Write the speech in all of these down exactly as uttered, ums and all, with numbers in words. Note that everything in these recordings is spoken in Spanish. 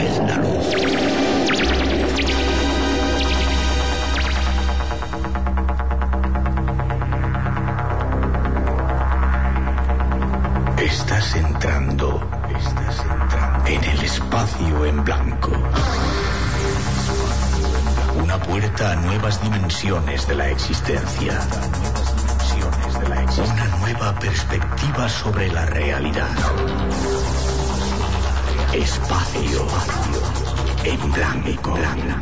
es la luz. Estás entrando, estás entrando en el espacio en blanco. Una puerta a nuevas dimensiones de la existencia. Una nueva perspectiva sobre la realidad. Espacio en blanco.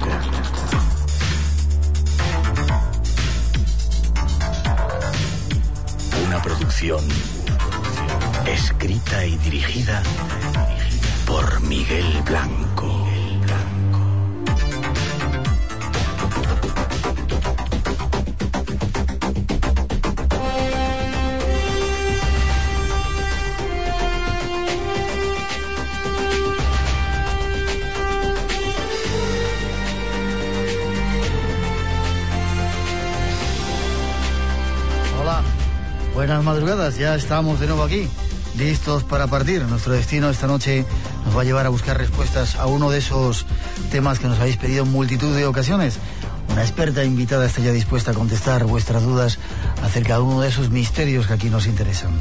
Una producción escrita y dirigida por Miguel Blanco. Buenas madrugadas, ya estamos de nuevo aquí, listos para partir. Nuestro destino esta noche nos va a llevar a buscar respuestas a uno de esos temas que nos habéis pedido en multitud de ocasiones. Una experta invitada está ya dispuesta a contestar vuestras dudas acerca de uno de esos misterios que aquí nos interesan.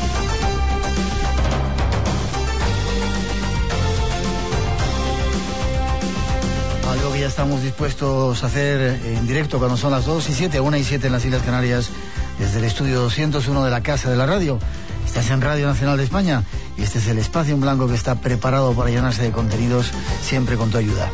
Algo que ya estamos dispuestos a hacer en directo cuando son las dos y siete, una y siete en las Islas Canarias, desde el estudio doscientos uno de la Casa de la Radio. Estás en Radio Nacional de España y este es el espacio en blanco que está preparado para llenarse de contenidos, siempre con tu ayuda.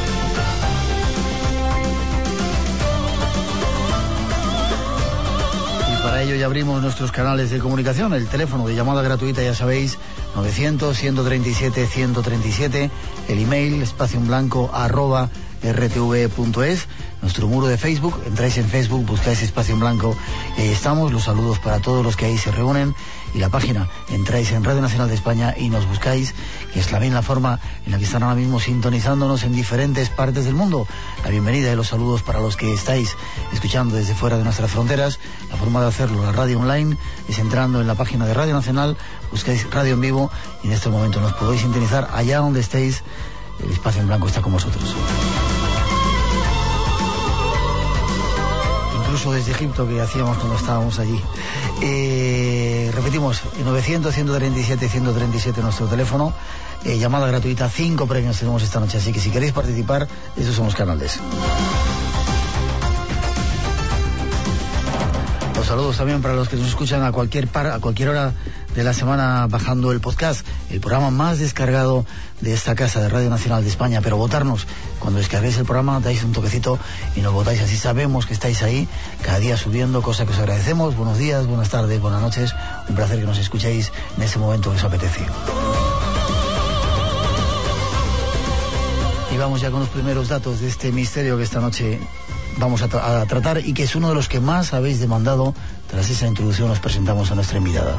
Y para ello ya abrimos nuestros canales de comunicación. El teléfono de llamada gratuita, ya sabéis, novecientos, ciento treinta y siete, ciento treinta y siete. El email, espacio en blanco, arroba r t v punto es. Nuestro muro de Facebook, entráis en Facebook, buscáis Espacio en Blanco, y ahí estamos. Los saludos para todos los que ahí se reúnen. Y la página, entráis en Radio Nacional de España y nos buscáis, que es la misma forma en la que están ahora mismo sintonizándonos en diferentes partes del mundo. La bienvenida y los saludos para los que estáis escuchando desde fuera de nuestras fronteras. La forma de hacerlo, la radio online, es entrando en la página de Radio Nacional, buscáis Radio en Vivo y en este momento nos podéis sintonizar allá donde estéis. El Espacio en Blanco está con vosotros. Incluso desde Egipto, que hacíamos cuando estábamos allí. Eh, repetimos, novecientos, ciento treinta y siete, ciento treinta y siete nuestro teléfono. Eh, llamada gratuita, cinco premios tenemos esta noche, así que si queréis participar, esos son los canales. Los saludos también para los que nos escuchan a cualquier par, a cualquier hora de la semana bajando el podcast, el programa más descargado de esta casa de Radio Nacional de España. Pero votarnos, cuando descarguéis el programa, dais un toquecito y nos votáis, así sabemos que estáis ahí, cada día subiendo, cosa que os agradecemos. Buenos días, buenas tardes, buenas noches, un placer que nos escuchéis en ese momento que os apetece. Y vamos ya con los primeros datos de este misterio que esta noche vamos a, tra- a tratar y que es uno de los que más habéis demandado. Tras esa introducción os presentamos a nuestra invitada.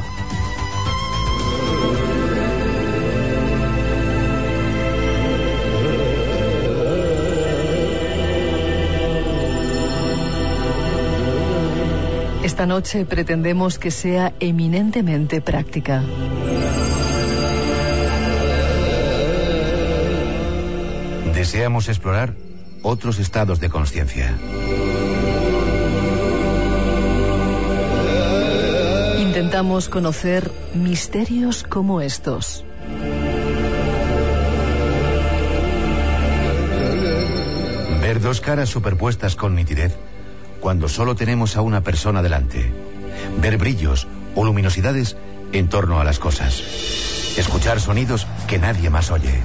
Esta noche pretendemos que sea eminentemente práctica. Deseamos explorar otros estados de conciencia. Intentamos conocer misterios como estos. Ver dos caras superpuestas con nitidez cuando solo tenemos a una persona delante. Ver brillos o luminosidades en torno a las cosas. Escuchar sonidos que nadie más oye.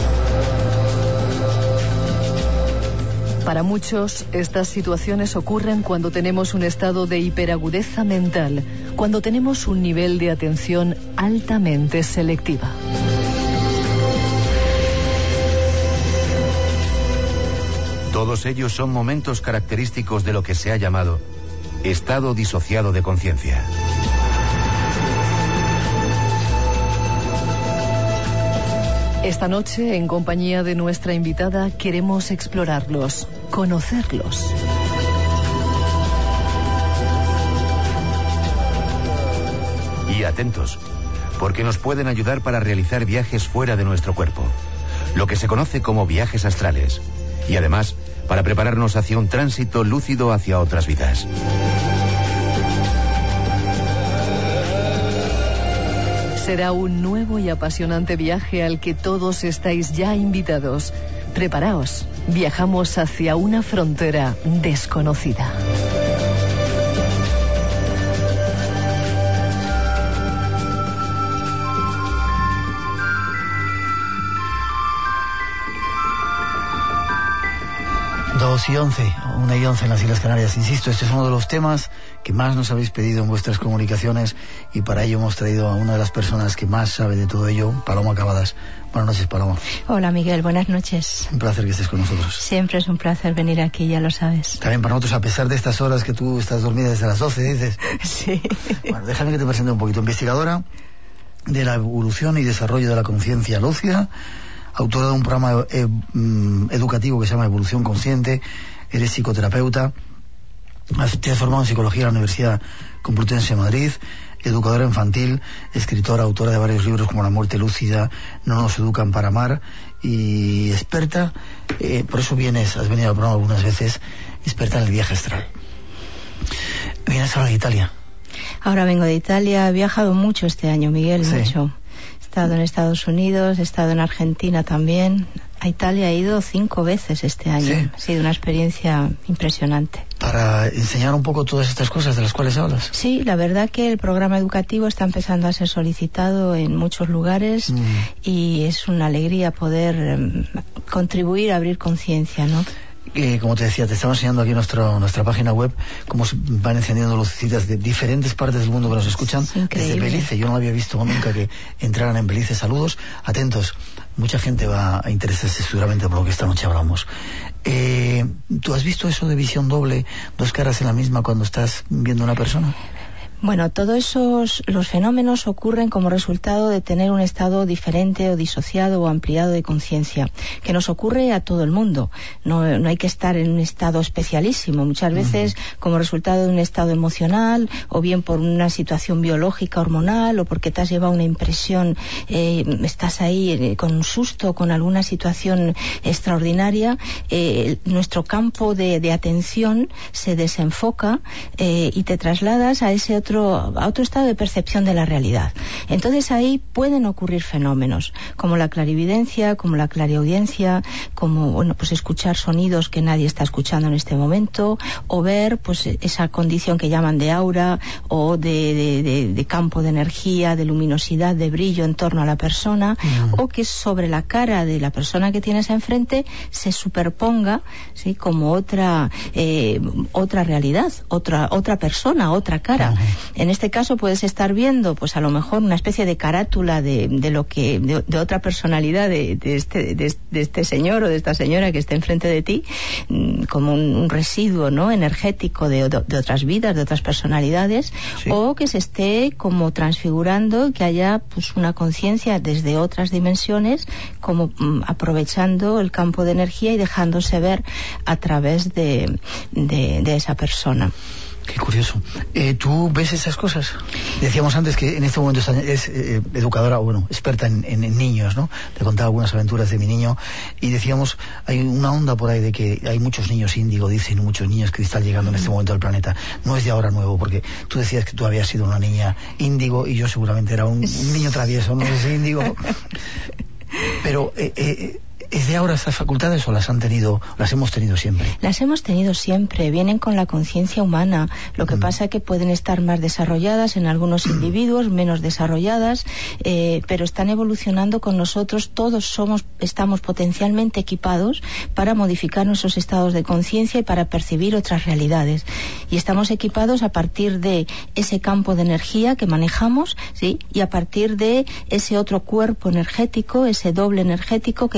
Para muchos, estas situaciones ocurren cuando tenemos un estado de hiperagudeza mental, cuando tenemos un nivel de atención altamente selectiva. Todos ellos son momentos característicos de lo que se ha llamado estado disociado de conciencia. Esta noche, en compañía de nuestra invitada, queremos explorarlos, conocerlos. Y atentos, porque nos pueden ayudar para realizar viajes fuera de nuestro cuerpo. lo que se conoce como viajes astrales, y además para prepararnos hacia un tránsito lúcido hacia otras vidas. Será un nuevo y apasionante viaje al que todos estáis ya invitados. Preparaos, viajamos hacia una frontera desconocida. Dos y once, una y once en las Islas Canarias. Insisto, este es uno de los temas que más nos habéis pedido en vuestras comunicaciones, y para ello hemos traído a una de las personas que más sabe de todo ello, Paloma Cavadas. Buenas noches, Paloma. Hola, Miguel, buenas noches. Un placer que estés con nosotros. Siempre es un placer venir aquí, ya lo sabes. También para nosotros, a pesar de estas horas que tú estás dormida desde las doce, dices. Sí. Bueno, déjame que te presente un poquito. Investigadora de la evolución y desarrollo de la conciencia lúcida, autora de un programa eh, educativo que se llama Evolución Consciente, eres psicoterapeuta, te has formado en psicología en la Universidad Complutense de Madrid, educadora infantil, escritora, autora de varios libros como La muerte lúcida, No nos educan para amar, y experta, eh, por eso vienes, has venido al programa algunas veces, experta en el viaje astral. Vienes ahora de Italia. Ahora vengo de Italia, he viajado mucho este año, Miguel, sí. mucho. He estado en Estados Unidos, he estado en Argentina también. A Italia he ido cinco veces este año. ¿Sí? Ha sido una experiencia impresionante. Para enseñar un poco todas estas cosas de las cuales hablas. Sí, la verdad que el programa educativo está empezando a ser solicitado en muchos lugares mm. y es una alegría poder um, contribuir a abrir conciencia, ¿no? Eh, como te decía, te estamos enseñando aquí nuestro, nuestra página web cómo se van encendiendo lucecitas de diferentes partes del mundo que nos escuchan. Desde Belice, yo no había visto nunca que entraran en Belice. Saludos, atentos, mucha gente va a interesarse seguramente por lo que esta noche hablamos. Eh, ¿Tú has visto eso de visión doble, dos caras en la misma cuando estás viendo a una persona? Bueno, todos esos los fenómenos ocurren como resultado de tener un estado diferente o disociado o ampliado de conciencia, que nos ocurre a todo el mundo. No, no hay que estar en un estado especialísimo. Muchas veces uh-huh. como resultado de un estado emocional, o bien por una situación biológica, hormonal, o porque te has llevado una impresión, eh, estás ahí eh, con un susto, con alguna situación extraordinaria, eh, nuestro campo de, de atención se desenfoca eh, y te trasladas a ese otro a otro estado de percepción de la realidad. Entonces ahí pueden ocurrir fenómenos como la clarividencia, como la clariaudiencia, como bueno pues escuchar sonidos que nadie está escuchando en este momento, o ver pues esa condición que llaman de aura, o de, de, de, de campo de energía, de luminosidad, de brillo en torno a la persona, mm. o que sobre la cara de la persona que tienes enfrente se superponga, ¿sí? como otra eh, otra realidad, otra otra persona, otra cara. Mm. En este caso puedes estar viendo, pues a lo mejor una especie de carátula de, de lo que, de, de otra personalidad de, de este, de, de este señor o de esta señora que está enfrente de ti, como un, un residuo, ¿no? energético de, de, de otras vidas, de otras personalidades, sí. o que se esté como transfigurando, que haya pues una conciencia desde otras dimensiones, como mm, aprovechando el campo de energía y dejándose ver a través de, de, de esa persona. Qué curioso. Eh, ¿Tú ves esas cosas? Decíamos antes que en este momento es eh, educadora, bueno, experta en, en, en niños, ¿no? Te contaba algunas aventuras de mi niño, y decíamos, hay una onda por ahí de que hay muchos niños índigo, dicen, muchos niños cristal llegando en este momento al planeta. No es de ahora nuevo, porque tú decías que tú habías sido una niña índigo y yo seguramente era un, un niño travieso, no sé si índigo. Pero... Eh, eh, ¿Es de ahora estas facultades o las han tenido, las hemos tenido siempre? Las hemos tenido siempre, vienen con la conciencia humana. Lo que mm. pasa es que pueden estar más desarrolladas en algunos individuos, menos desarrolladas, eh, pero están evolucionando con nosotros. Todos somos, estamos potencialmente equipados para modificar nuestros estados de conciencia y para percibir otras realidades. Y estamos equipados a partir de ese campo de energía que manejamos, ¿sí? Y a partir de ese otro cuerpo energético, ese doble energético que coexiste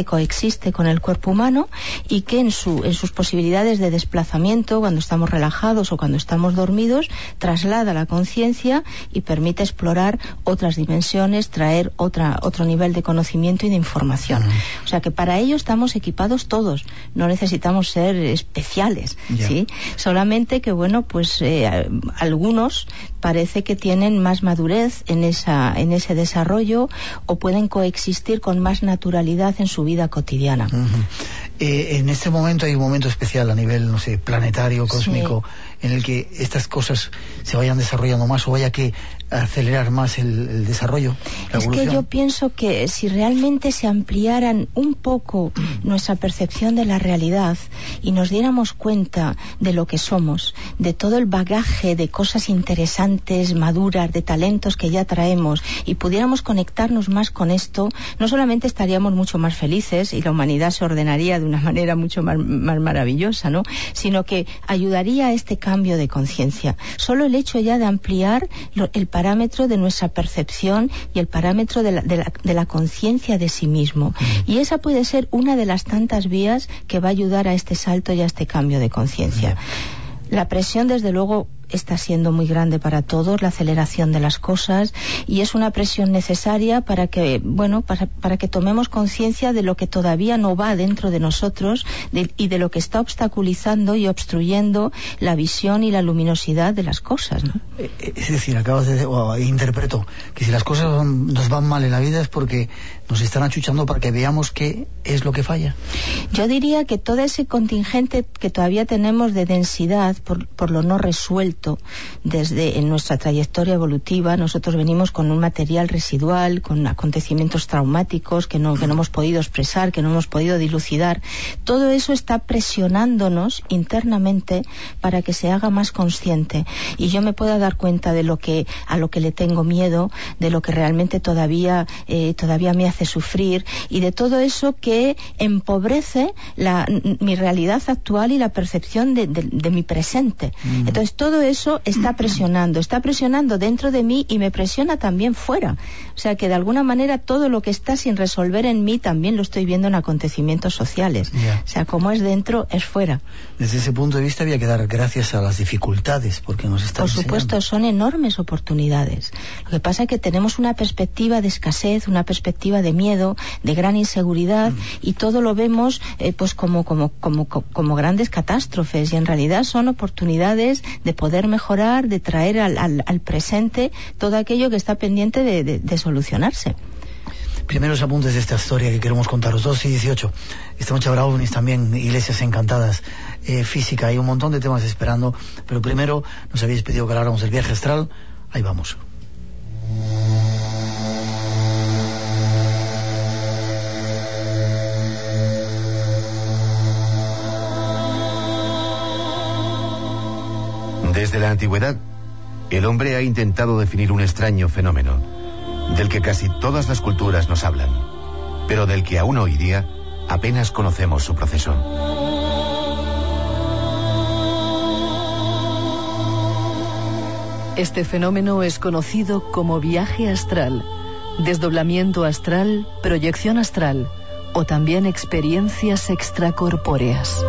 coexiste con el cuerpo humano y que en, su, en sus posibilidades de desplazamiento, cuando estamos relajados o cuando estamos dormidos, traslada la conciencia y permite explorar otras dimensiones, traer otra, otro nivel de conocimiento y de información. Uh-huh. O sea que para ello estamos equipados todos, no necesitamos ser especiales, yeah. ¿sí? Solamente que, bueno, pues eh, algunos parece que tienen más madurez en, esa, en ese desarrollo o pueden coexistir con más naturalidad en su vida cotidiana. Uh-huh. Eh, en este momento hay un momento especial a nivel, no sé, planetario, cósmico, sí. en el que estas cosas se vayan desarrollando más o vaya que acelerar más el, el desarrollo, la es evolución. Que yo pienso que si realmente se ampliaran un poco nuestra percepción de la realidad y nos diéramos cuenta de lo que somos, de todo el bagaje de cosas interesantes, maduras, de talentos que ya traemos y pudiéramos conectarnos más con esto, no solamente estaríamos mucho más felices y la humanidad se ordenaría de una manera mucho más, más maravillosa, ¿no? Sino que ayudaría a este cambio de conciencia. Solo el hecho ya de ampliar lo, el parámetro de nuestra percepción y el parámetro de la, de la, de la conciencia de sí mismo. Y esa puede ser una de las tantas vías que va a ayudar a este salto y a este cambio de conciencia. La presión, desde luego, está siendo muy grande para todos, la aceleración de las cosas, y es una presión necesaria para que, bueno, para, para que tomemos conciencia de lo que todavía no va dentro de nosotros de, y de lo que está obstaculizando y obstruyendo la visión y la luminosidad de las cosas, ¿no? Es decir, acabas de, o interpreto que si las cosas van, nos van mal en la vida es porque nos están achuchando para que veamos qué es lo que falla. Yo diría que todo ese contingente que todavía tenemos de densidad por, por lo no resuelto desde en nuestra trayectoria evolutiva, nosotros venimos con un material residual, con acontecimientos traumáticos que no, que no hemos podido expresar, que no hemos podido dilucidar. Todo eso está presionándonos internamente para que se haga más consciente y yo me pueda dar cuenta de lo que a lo que le tengo miedo, de lo que realmente todavía eh, todavía me hace sufrir y de todo eso que empobrece la, mi realidad actual y la percepción de, de, de mi presente. Mm. Entonces todo eso está presionando, está presionando dentro de mí y me presiona también fuera. O sea que de alguna manera todo lo que está sin resolver en mí también lo estoy viendo en acontecimientos sociales. Yeah. O sea, como es dentro, es fuera. Desde ese punto de vista había que dar gracias a las dificultades porque nos están Por supuesto, enseñando. Son enormes oportunidades. Lo que pasa es que tenemos una perspectiva de escasez, una perspectiva de miedo, de gran inseguridad mm. y todo lo vemos eh, pues como, como, como, como grandes catástrofes y en realidad son oportunidades de poder mejorar, de traer al, al, al presente todo aquello que está pendiente de, de, de solucionarse. Primeros apuntes de esta historia que queremos contaros. dos y dieciocho. Esta noche habrá ovnis también, iglesias encantadas, eh, física, hay un montón de temas esperando, pero primero nos habéis pedido que habláramos del viaje astral. Ahí vamos. Desde la antigüedad, el hombre ha intentado definir un extraño fenómeno, del que casi todas las culturas nos hablan, pero del que aún hoy día apenas conocemos su proceso. Este fenómeno es conocido como viaje astral, desdoblamiento astral, proyección astral o también experiencias extracorpóreas.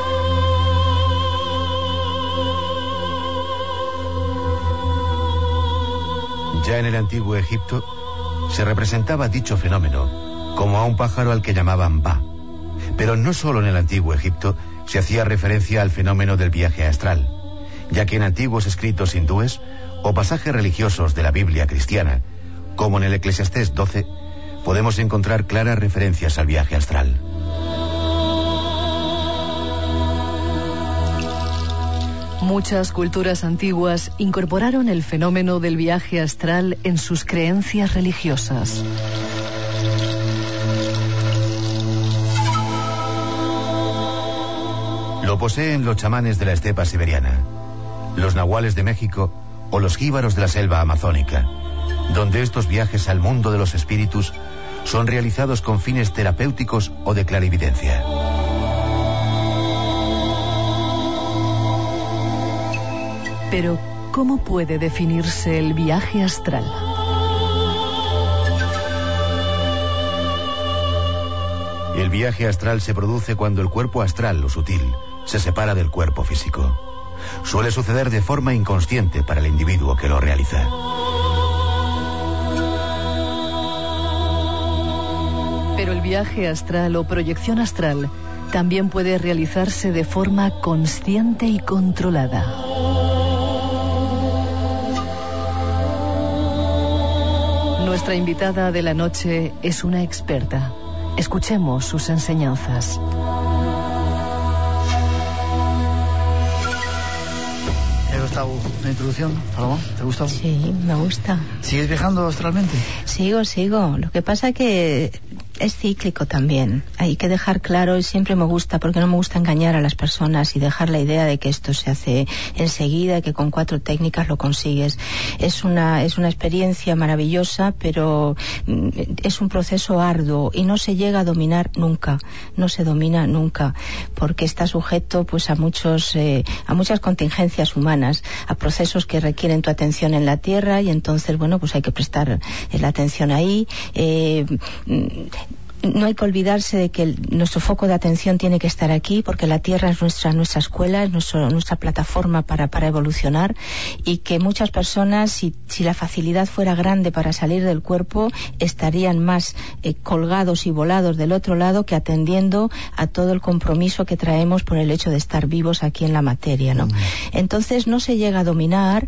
Ya en el antiguo Egipto se representaba dicho fenómeno como a un pájaro al que llamaban Ba. Pero no solo en el antiguo Egipto se hacía referencia al fenómeno del viaje astral, ya que en antiguos escritos hindúes o pasajes religiosos de la Biblia cristiana, como en el Eclesiastés doce, podemos encontrar claras referencias al viaje astral. Muchas culturas antiguas incorporaron el fenómeno del viaje astral en sus creencias religiosas. Lo poseen los chamanes de la estepa siberiana, los nahuales de México o los jíbaros de la selva amazónica, donde estos viajes al mundo de los espíritus son realizados con fines terapéuticos o de clarividencia. Pero, ¿cómo puede definirse el viaje astral? El viaje astral se produce cuando el cuerpo astral, lo sutil, se separa del cuerpo físico. Suele suceder de forma inconsciente para el individuo que lo realiza. Pero el viaje astral o proyección astral también puede realizarse de forma consciente y controlada. Nuestra invitada de la noche es una experta. Escuchemos sus enseñanzas. ¿Te ha gustado la introducción, Paloma? ¿Te ha gustado? Sí, me gusta. ¿Sigues viajando astralmente? Sigo, sigo. Lo que pasa que es cíclico también. Hay que dejar claro, y siempre me gusta, porque no me gusta engañar a las personas y dejar la idea de que esto se hace enseguida, que con cuatro técnicas lo consigues. Es una, es una experiencia maravillosa, pero es un proceso arduo y no se llega a dominar nunca. No se domina nunca, porque está sujeto pues a muchos, eh, a muchas contingencias humanas, a procesos que requieren tu atención en la Tierra, y entonces, bueno, pues hay que prestar eh, la atención ahí. Eh, No hay que olvidarse de que el, nuestro foco de atención tiene que estar aquí, porque la Tierra es nuestra nuestra escuela, es nuestro, nuestra plataforma para, para evolucionar, y que muchas personas, si, si la facilidad fuera grande para salir del cuerpo, estarían más eh, colgados y volados del otro lado que atendiendo a todo el compromiso que traemos por el hecho de estar vivos aquí en la materia, ¿no? Mm. Entonces no se llega a dominar.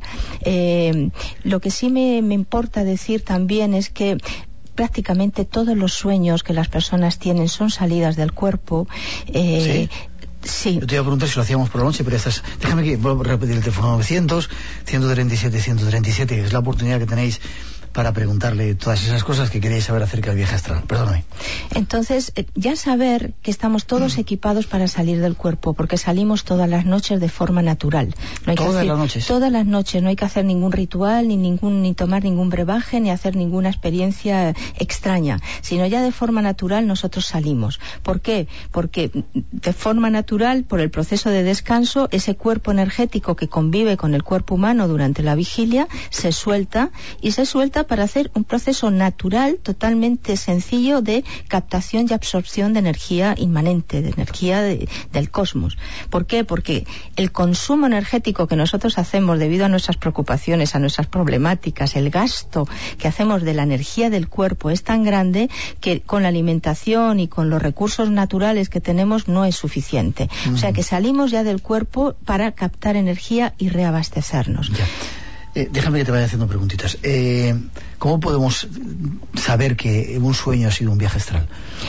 Eh, lo que sí me, me importa decir también es que prácticamente todos los sueños que las personas tienen son salidas del cuerpo. Eh, ¿Sí? Sí. Yo te iba a preguntar si lo hacíamos por la noche, pero estás... Déjame que vuelvo a repetir el teléfono: novecientos, ciento treinta y siete, ciento treinta y siete, que es la oportunidad que tenéis para preguntarle todas esas cosas que queréis saber acerca del viaje astral. Perdóname. Entonces, ya saber que estamos todos equipados para salir del cuerpo, porque salimos todas las noches de forma natural. No hay todas que hacer, las noches. Todas las noches. No hay que hacer ningún ritual, ni ningún, ni tomar ningún brebaje, ni hacer ninguna experiencia extraña, sino ya de forma natural nosotros salimos. ¿Por qué? Porque de forma natural, por el proceso de descanso, ese cuerpo energético que convive con el cuerpo humano durante la vigilia se suelta, y se suelta para hacer un proceso natural, totalmente sencillo, de captación y absorción de energía inmanente, de energía de, del cosmos. ¿Por qué? Porque el consumo energético que nosotros hacemos debido a nuestras preocupaciones, a nuestras problemáticas, el gasto que hacemos de la energía del cuerpo es tan grande que con la alimentación y con los recursos naturales que tenemos no es suficiente. Uh-huh. O sea que salimos ya del cuerpo para captar energía y reabastecernos. Ya. Eh, déjame que te vaya haciendo preguntitas. Eh, ¿Cómo podemos saber que un sueño ha sido un viaje astral?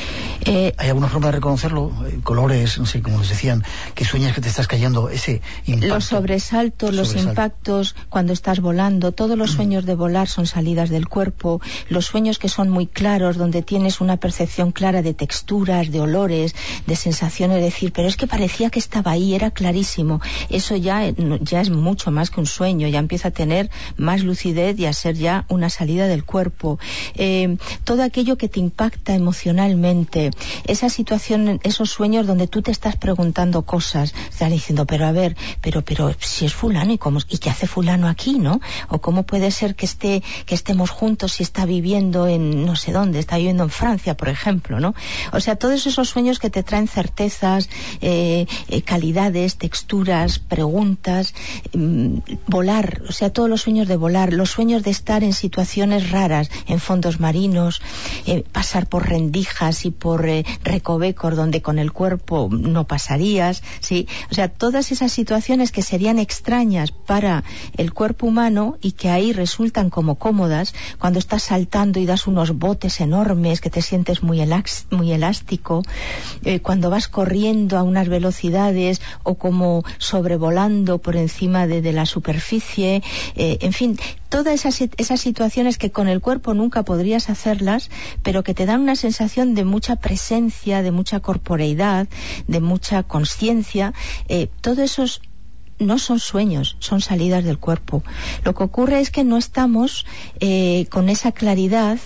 Eh, ¿Hay alguna forma de reconocerlo? Eh, colores, no sé, como les decían, que sueñas que te estás cayendo, ese impacto. Los sobresaltos, los Sobresalto. impactos cuando estás volando, todos los sueños de volar son salidas del cuerpo, los sueños que son muy claros, donde tienes una percepción clara de texturas, de olores, de sensaciones, de decir, pero es que parecía que estaba ahí, era clarísimo. Eso ya, ya es mucho más que un sueño, ya empieza a tener más lucidez y a ser ya una salida del cuerpo. Eh, todo aquello que te impacta emocionalmente, esa situación, esos sueños donde tú te estás preguntando cosas, estás diciendo, pero a ver, pero pero si es fulano, y cómo, y qué hace fulano aquí, ¿no? O cómo puede ser que esté que estemos juntos si está viviendo en no sé dónde, está viviendo en Francia, por ejemplo, ¿no? O sea, todos esos sueños que te traen certezas, eh, eh, calidades, texturas, preguntas, eh, volar, o sea, todos los sueños de volar, los sueños de estar en situaciones raras, en fondos marinos, eh, pasar por rendijas y por eh, recovecos donde con el cuerpo no pasarías, ¿sí? O sea, todas esas situaciones que serían extrañas para el cuerpo humano y que ahí resultan como cómodas, cuando estás saltando y das unos botes enormes, que te sientes muy, elax, muy elástico, eh, cuando vas corriendo a unas velocidades o como sobrevolando por encima de, de la superficie, eh, en fin, todas esas, esas situaciones que con el cuerpo nunca podrías hacerlas, pero que te dan una sensación de mucha presencia, de mucha corporeidad, de mucha conciencia, eh, todo esos no son sueños, son salidas del cuerpo. Lo que ocurre es que no estamos eh, con esa claridad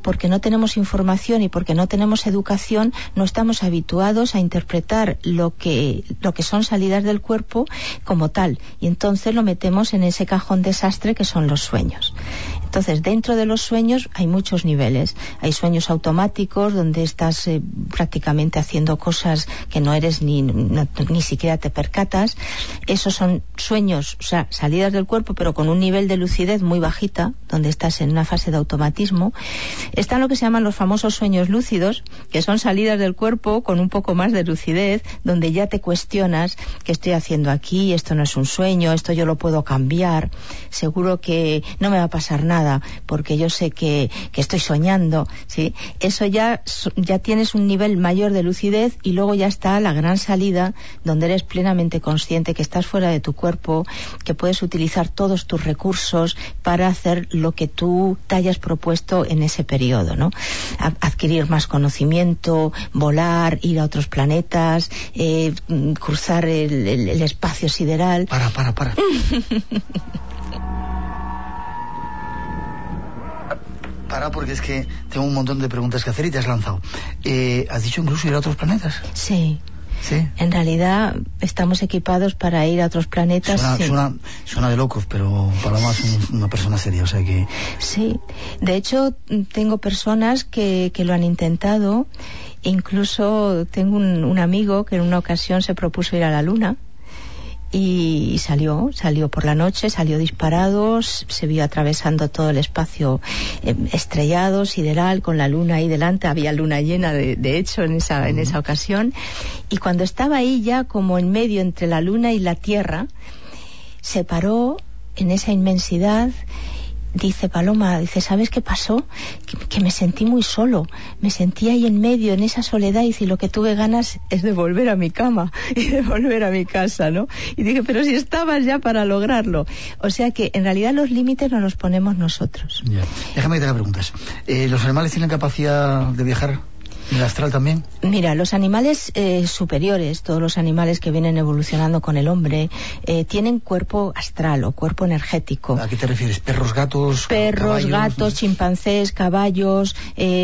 porque no tenemos información y porque no tenemos educación, no estamos habituados a interpretar lo que, lo que son salidas del cuerpo como tal, y entonces lo metemos en ese cajón desastre que son los sueños. Entonces, dentro de los sueños hay muchos niveles. Hay sueños automáticos donde estás eh, prácticamente haciendo cosas que no eres ni, no, ni siquiera te percatas. Esos son sueños, o sea, salidas del cuerpo, pero con un nivel de lucidez muy bajita, donde estás en una fase de automatismo. Están lo que se llaman los famosos sueños lúcidos, que son salidas del cuerpo con un poco más de lucidez, donde ya te cuestionas qué estoy haciendo aquí, esto no es un sueño, esto yo lo puedo cambiar, seguro que no me va a pasar nada porque yo sé que, que estoy soñando, ¿sí? Eso ya, ya tienes un nivel mayor de lucidez, y luego ya está la gran salida donde eres plenamente consciente que estás fuera de tu cuerpo, que puedes utilizar todos tus recursos para hacer lo que tú te hayas propuesto en ese periodo, ¿no? Adquirir más conocimiento, volar, ir a otros planetas, eh, cruzar el, el, el espacio sideral. Para, para, para. Para, porque es que tengo un montón de preguntas que hacer y te has lanzado. Eh, ¿Has dicho incluso ir a otros planetas? Sí. ¿Sí? En realidad estamos equipados para ir a otros planetas. Suena, sí. suena, suena de locos, pero para más un, una persona seria, o sea que... Sí, de hecho tengo personas que, que lo han intentado. Incluso tengo un, un amigo que en una ocasión se propuso ir a la Luna. Y salió, salió por la noche, salió disparado, se vio atravesando todo el espacio eh, estrellado, sideral, con la luna ahí delante. Había luna llena, de, de hecho, en esa, en esa ocasión. Y cuando estaba ahí ya como en medio entre la luna y la Tierra, se paró en esa inmensidad. Dice Paloma, dice, ¿sabes qué pasó? Que, que me sentí muy solo, me sentí ahí en medio, en esa soledad, y dice, lo que tuve ganas es de volver a mi cama y de volver a mi casa, ¿no? Y dije, pero si estabas ya para lograrlo. O sea que en realidad los límites nos los ponemos nosotros. Yeah. Déjame que te haga preguntas. Eh, ¿Los animales tienen capacidad de viajar? ¿El astral también? Mira, los animales eh, superiores, todos los animales que vienen evolucionando con el hombre, eh, tienen cuerpo astral o cuerpo energético. ¿A qué te refieres? ¿Perros, gatos? Perros, caballos, gatos, no sé? chimpancés, caballos,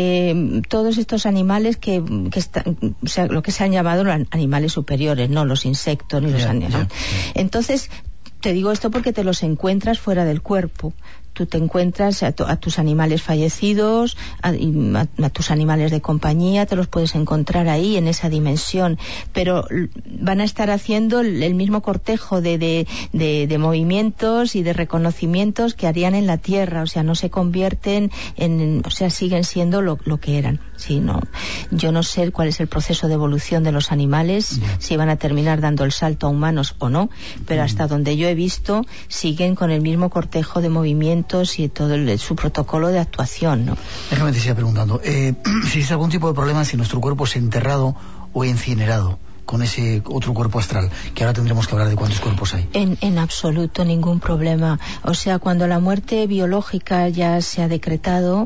eh, todos estos animales que, que está, o sea, lo que se han llamado animales superiores, no los insectos ni los yeah, animales. yeah, ¿no? yeah. Entonces, te digo esto porque te los encuentras fuera del cuerpo. Tú te encuentras a, a tus animales fallecidos, a, a, a tus animales de compañía, te los puedes encontrar ahí en esa dimensión, pero van a estar haciendo el, el mismo cortejo de, de, de, de movimientos y de reconocimientos que harían en la Tierra. O sea, no se convierten en, o sea, siguen siendo lo, lo que eran. Sí, no, yo no sé cuál es el proceso de evolución de los animales, yeah. si van a terminar dando el salto a humanos o no, pero mm. hasta donde yo he visto siguen con el mismo cortejo de movimientos y todo el, su protocolo de actuación, ¿no? Déjame te siga preguntando, eh, si existe algún tipo de problema si nuestro cuerpo es enterrado o incinerado con ese otro cuerpo astral, que ahora tendremos que hablar de cuántos cuerpos hay. En, en absoluto ningún problema. O sea, cuando la muerte biológica ya se ha decretado,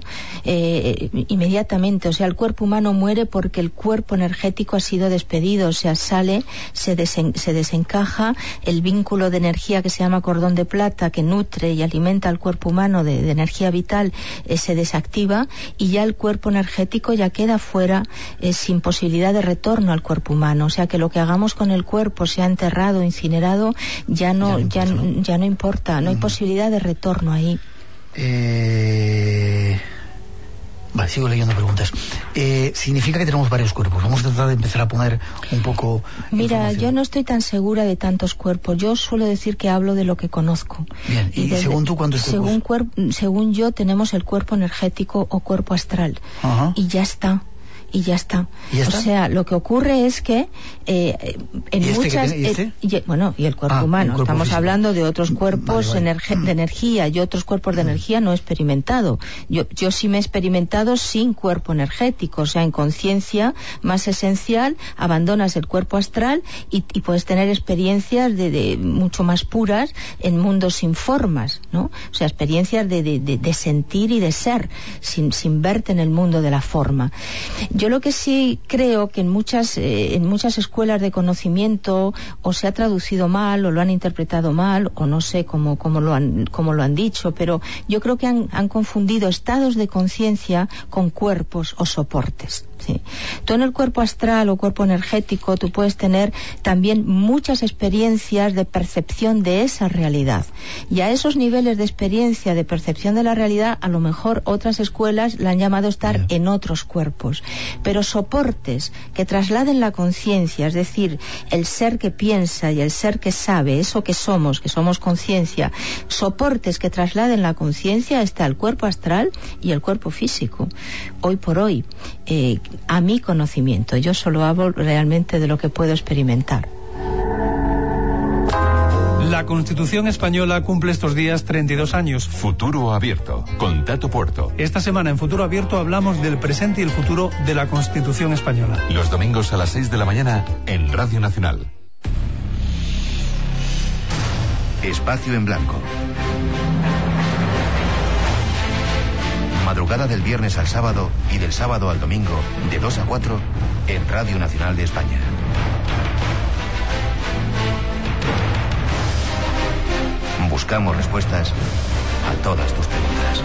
eh, inmediatamente, o sea, el cuerpo humano muere porque el cuerpo energético ha sido despedido, o sea, sale, se, desen, se desencaja, el vínculo de energía que se llama cordón de plata, que nutre y alimenta al cuerpo humano de, de energía vital, eh, se desactiva, y ya el cuerpo energético ya queda fuera, eh, sin posibilidad de retorno al cuerpo humano. O sea, que lo que hagamos con el cuerpo, sea enterrado, incinerado, ya no, ya no importa, ya, ya no, importa, no hay mm. posibilidad de retorno ahí. Eh... Vale, sigo leyendo preguntas. Eh, ¿Significa que tenemos varios cuerpos? Vamos a tratar de empezar a poner un poco... Mira, yo no estoy tan segura de tantos cuerpos. Yo suelo decir que hablo de lo que conozco. Bien, ¿y, y desde, según tú cuántos cuerpos? Según, cuer, según yo tenemos el cuerpo energético o cuerpo astral. Ajá. Y ya está. Y ya está. ¿Y ya está? O sea, lo que ocurre es que eh, en ¿Y este muchas... Que, ¿y este? eh, y, bueno, y el cuerpo ah, humano. el cuerpo Estamos físico. hablando de otros cuerpos vale, vale. Energe- de energía y otros cuerpos de mm. energía no he experimentado. Yo, yo sí me he experimentado sin cuerpo energético, o sea, en conciencia más esencial, abandonas el cuerpo astral y, y puedes tener experiencias de, de mucho más puras en mundos sin formas, ¿no? O sea, experiencias de, de, de, de sentir y de ser, sin, sin verte en el mundo de la forma. Yo Yo lo que sí creo que en muchas, eh, en muchas escuelas de conocimiento o se ha traducido mal o lo han interpretado mal o no sé cómo, cómo, lo, han, cómo lo han dicho, pero yo creo que han, han confundido estados de conciencia con cuerpos o soportes. Sí. Tú en el cuerpo astral o cuerpo energético tú puedes tener también muchas experiencias de percepción de esa realidad, y a esos niveles de experiencia de percepción de la realidad a lo mejor otras escuelas la han llamado estar yeah. en otros cuerpos, pero soportes que trasladen la conciencia, es decir, el ser que piensa y el ser que sabe, eso que somos, que somos conciencia, soportes que trasladen la conciencia, está el cuerpo astral y el cuerpo físico. Hoy por hoy, eh, a mi conocimiento, yo solo hablo realmente de lo que puedo experimentar. La Constitución española cumple estos días treinta y dos años. Futuro Abierto, con Tato Puerto. Esta semana en Futuro Abierto hablamos del presente y el futuro de la Constitución española. Los domingos a las seis de la mañana en Radio Nacional. Espacio en Blanco. Madrugada del viernes al sábado y del sábado al domingo, de dos a cuatro, en Radio Nacional de España. Buscamos respuestas a todas tus preguntas.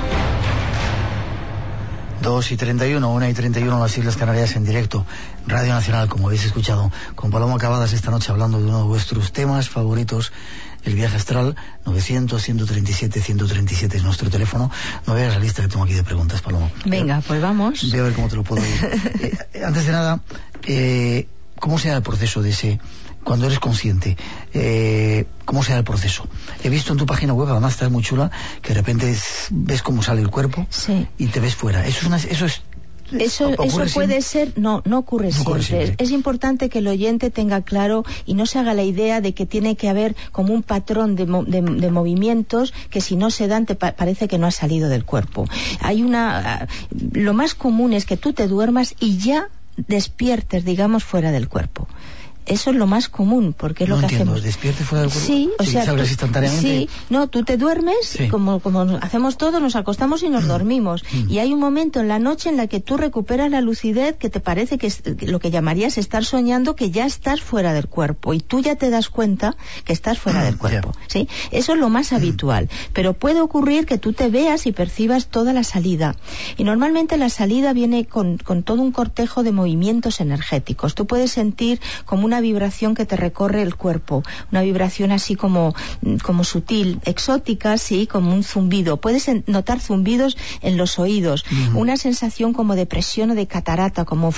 dos y treinta y uno, una y treinta y uno, las Islas Canarias en directo. Radio Nacional, como habéis escuchado, con Paloma Cavadas esta noche hablando de uno de vuestros temas favoritos, el viaje astral. Novecientos, ciento treinta y siete, ciento treinta y siete es nuestro teléfono. No veas la lista que tengo aquí de preguntas, Paloma. Venga, pues vamos. Voy a ver cómo te lo puedo ir. eh, antes de nada, eh, ¿cómo se da el proceso de ese... Cuando eres consciente, eh, ¿cómo se da el proceso? He visto en tu página web, además está muy chula, que de repente es, ves cómo sale el cuerpo sí. y te ves fuera. Eso es una, eso es Eso, eso puede ser, no, no ocurre, no ocurre siempre. siempre. Es importante que el oyente tenga claro y no se haga la idea de que tiene que haber como un patrón de, de, de movimientos que si no se dan te pa parece que no ha salido del cuerpo. Hay una, lo más común es que tú te duermas y ya despiertes, digamos, fuera del cuerpo. Eso es lo más común, porque es no lo que entiendo, hacemos. ¿Despierte fuera del cuerpo? Sí, o sí, sea, salgas tú, instantáneamente. Sí, no, tú te duermes, sí. como, como hacemos todos, nos acostamos y nos dormimos. Y hay un momento en la noche en la que tú recuperas la lucidez, que te parece que es lo que llamarías estar soñando, que ya estás fuera del cuerpo. Y tú ya te das cuenta que estás fuera del cuerpo. Yeah. ¿Sí? Eso es lo más habitual. Pero puede ocurrir que tú te veas y percibas toda la salida. Y normalmente la salida viene con, con todo un cortejo de movimientos energéticos. Tú puedes sentir como una vibración que te recorre el cuerpo, una vibración así como, como sutil, exótica, sí, como un zumbido. Puedes notar zumbidos en los oídos, uh-huh. una sensación como de presión o de catarata, como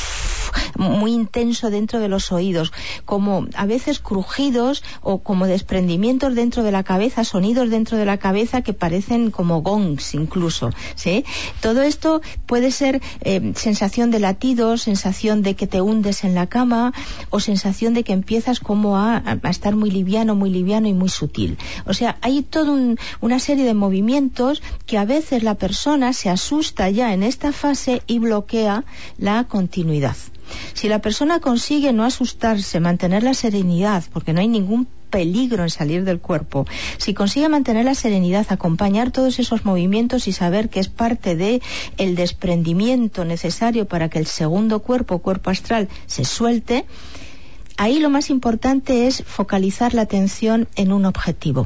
muy intenso dentro de los oídos, como a veces crujidos o como desprendimientos dentro de la cabeza, sonidos dentro de la cabeza que parecen como gongs incluso, ¿sí? Todo esto puede ser eh, sensación de latidos, sensación de que te hundes en la cama o sensación de que empiezas como a, a estar muy liviano, muy liviano y muy sutil. O sea, hay toda un, una serie de movimientos que a veces la persona se asusta ya en esta fase y bloquea la continuidad. Si la persona consigue no asustarse, mantener la serenidad, porque no hay ningún peligro en salir del cuerpo, si consigue mantener la serenidad, acompañar todos esos movimientos y saber que es parte de el desprendimiento necesario para que el segundo cuerpo, cuerpo astral, se suelte, ahí lo más importante es focalizar la atención en un objetivo.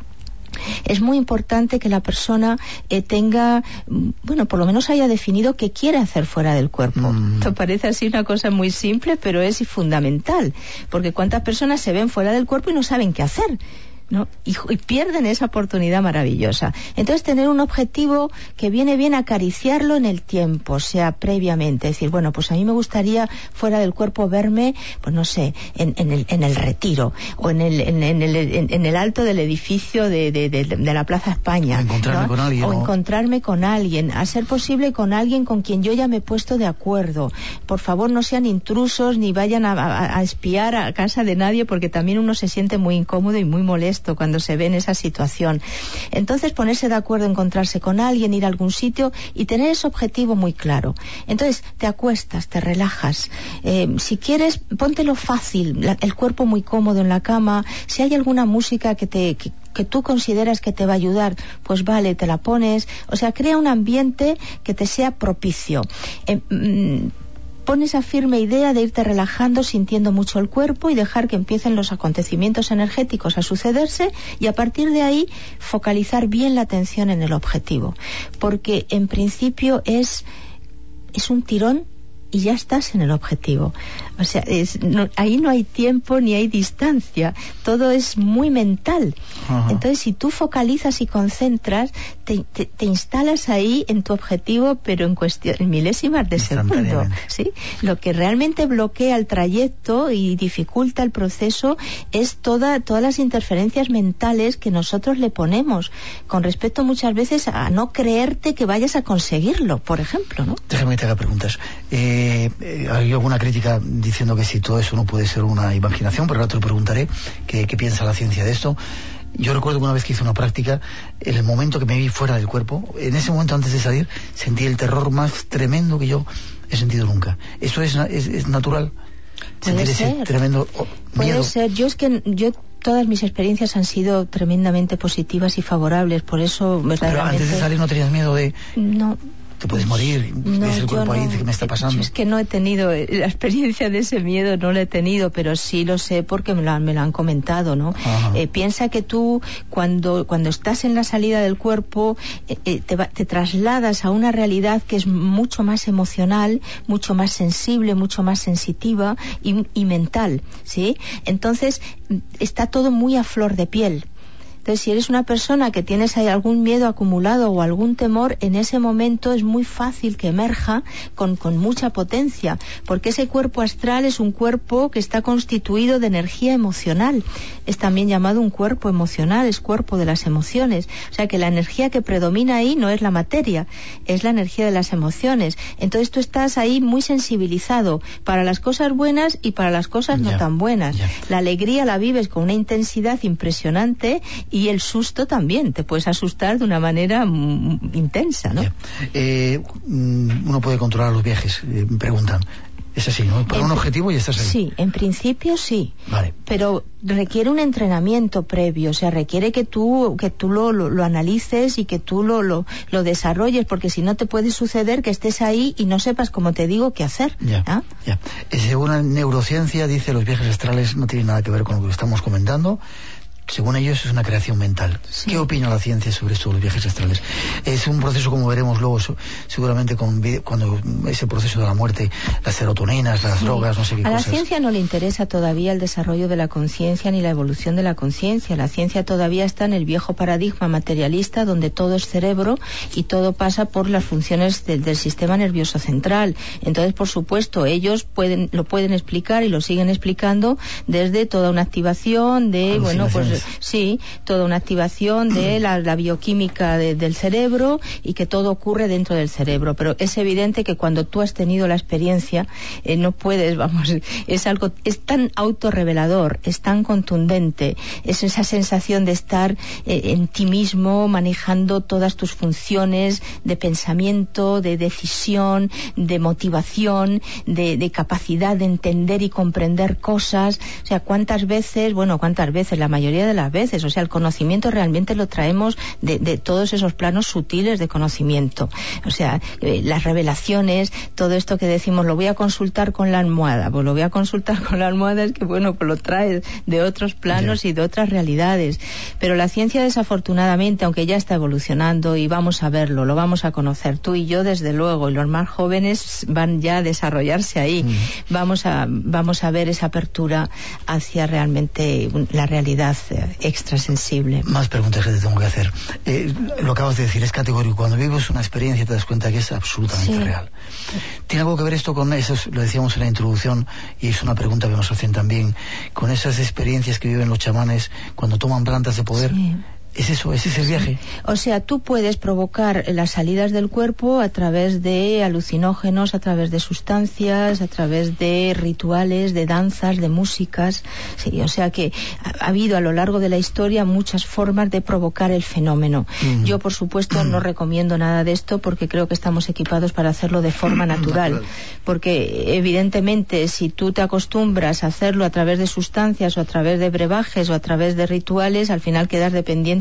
Es muy importante que la persona eh, tenga, bueno, por lo menos haya definido qué quiere hacer fuera del cuerpo. Mm. Esto parece así una cosa muy simple, pero es fundamental, porque cuántas personas se ven fuera del cuerpo y no saben qué hacer, ¿no? Y, y pierden esa oportunidad maravillosa. Entonces, tener un objetivo que viene bien acariciarlo en el tiempo, o sea, previamente. Es decir, bueno, pues a mí me gustaría fuera del cuerpo verme, pues no sé, en, en, el, en el Retiro, o en el, en, en el, en, en el alto del edificio de, de, de, de la Plaza España. O encontrarme ¿no? con alguien. O ¿no? encontrarme con alguien, a ser posible con alguien con quien yo ya me he puesto de acuerdo. Por favor, no sean intrusos ni vayan a, a, a espiar a casa de nadie, porque también uno se siente muy incómodo y muy molesto cuando se ve en esa situación. Entonces, ponerse de acuerdo, encontrarse con alguien, ir a algún sitio y tener ese objetivo muy claro. Entonces, te acuestas, te relajas. Eh, si quieres, póntelo fácil, la, el cuerpo muy cómodo en la cama. Si hay alguna música que te... Que, que tú consideras que te va a ayudar, pues vale, te la pones. O sea, crea un ambiente que te sea propicio. Eh, mm, pon esa firme idea de irte relajando, sintiendo mucho el cuerpo y dejar que empiecen los acontecimientos energéticos a sucederse, y a partir de ahí focalizar bien la atención en el objetivo, porque en principio es, es un tirón y ya estás en el objetivo. O sea, es, no, ahí no hay tiempo ni hay distancia, todo es muy mental. Ajá. Entonces, si tú focalizas y concentras, te, te, te instalas ahí en tu objetivo, pero en cuestión, en milésimas de segundo, ¿sí? Lo que realmente bloquea el trayecto y dificulta el proceso es toda, todas las interferencias mentales que nosotros le ponemos, con respecto muchas veces a no creerte que vayas a conseguirlo, por ejemplo, ¿no? Déjame que te haga preguntas. Eh, eh, hay alguna crítica diciendo que si todo eso no puede ser una imaginación, pero ahora te lo preguntaré, ¿qué, qué piensa la ciencia de esto? Yo recuerdo que una vez que hice una práctica, en el momento que me vi fuera del cuerpo, en ese momento antes de salir, sentí el terror más tremendo que yo he sentido nunca. ¿Eso es, es, es natural? Puede sentir ser. Ese tremendo oh, Puede miedo. ser. Yo es que yo todas mis experiencias han sido tremendamente positivas y favorables, por eso verdaderamente... Pero antes de salir no tenías miedo de... No. Te puedes morir, no, ves el cuerpo ahí, no, dice que me está pasando. Es que no he tenido la experiencia de ese miedo, no la he tenido, pero sí lo sé porque me lo han, me lo han comentado, ¿no? Eh, piensa que tú cuando cuando estás en la salida del cuerpo eh, eh, te, va, te trasladas a una realidad que es mucho más emocional, mucho más sensible, mucho más sensitiva y, y mental, ¿sí? Entonces está todo muy a flor de piel. Entonces, si eres una persona que tienes ahí algún miedo acumulado o algún temor, en ese momento es muy fácil que emerja con, con mucha potencia, porque ese cuerpo astral es un cuerpo que está constituido de energía emocional. Es también llamado un cuerpo emocional, es cuerpo de las emociones. O sea que la energía que predomina ahí no es la materia, es la energía de las emociones. Entonces tú estás ahí muy sensibilizado para las cosas buenas y para las cosas yeah. no tan buenas. Yeah. La alegría la vives con una intensidad impresionante, y el susto también, te puedes asustar de una manera mm, intensa, ¿no? Eh, uno puede controlar los viajes, eh, me preguntan. Es así, ¿no? Para en, un objetivo y estás ahí. Sí, en principio sí. Vale. Pero requiere un entrenamiento previo, o sea, requiere que tú que tú lo, lo, lo analices y que tú lo, lo, lo desarrolles, porque si no te puede suceder que estés ahí y no sepas, como te digo, qué hacer. Ya, ¿ah? ya. Según la neurociencia, dice, los viajes astrales no tienen nada que ver con lo que estamos comentando. Según ellos es una creación mental. Sí. ¿Qué opina la ciencia sobre esto de los viajes astrales? Es un proceso, como veremos luego, seguramente con, cuando ese proceso de la muerte, las serotoninas, las sí. drogas, no sé qué a cosas. A la ciencia no le interesa todavía el desarrollo de la conciencia ni la evolución de la conciencia. La ciencia todavía está en el viejo paradigma materialista, donde todo es cerebro y todo pasa por las funciones del, del sistema nervioso central. Entonces, por supuesto, ellos pueden lo pueden explicar y lo siguen explicando desde toda una activación de, bueno, pues sí, toda una activación de la, la bioquímica de, del cerebro, y que todo ocurre dentro del cerebro. Pero es evidente que cuando tú has tenido la experiencia, eh, no puedes, vamos, es algo, es tan autorrevelador, es tan contundente, es esa sensación de estar eh, en ti mismo, manejando todas tus funciones de pensamiento, de decisión, de motivación, de, de capacidad de entender y comprender cosas. O sea, cuántas veces, bueno, cuántas veces, la mayoría de las veces, o sea, el conocimiento realmente lo traemos de, de todos esos planos sutiles de conocimiento. O sea, eh, las revelaciones, todo esto que decimos, lo voy a consultar con la almohada, pues lo voy a consultar con la almohada, es que bueno, pues lo traes de otros planos yeah. y de otras realidades. Pero la ciencia, desafortunadamente, aunque ya está evolucionando y vamos a verlo, lo vamos a conocer, tú y yo desde luego, y los más jóvenes van ya a desarrollarse ahí, mm. vamos a vamos a ver esa apertura hacia realmente la realidad extrasensible. Más preguntas que te tengo que hacer. Eh, lo acabas de decir, es categórico. Cuando vives una experiencia te das cuenta que es absolutamente sí. real. ¿Tiene algo que ver esto con eso? Lo decíamos en la introducción, y es una pregunta que nos hacen también, con esas experiencias que viven los chamanes cuando toman plantas de poder. Sí. ¿Es eso? ¿Es ese el viaje? O sea, tú puedes provocar las salidas del cuerpo a través de alucinógenos, a través de sustancias, a través de rituales, de danzas, de músicas. Sí, o sea que ha, ha habido a lo largo de la historia muchas formas de provocar el fenómeno. Mm. Yo, por supuesto, mm. no recomiendo nada de esto, porque creo que estamos equipados para hacerlo de forma natural. natural. Porque, evidentemente, si tú te acostumbras a hacerlo a través de sustancias o a través de brebajes o a través de rituales, al final quedas dependiente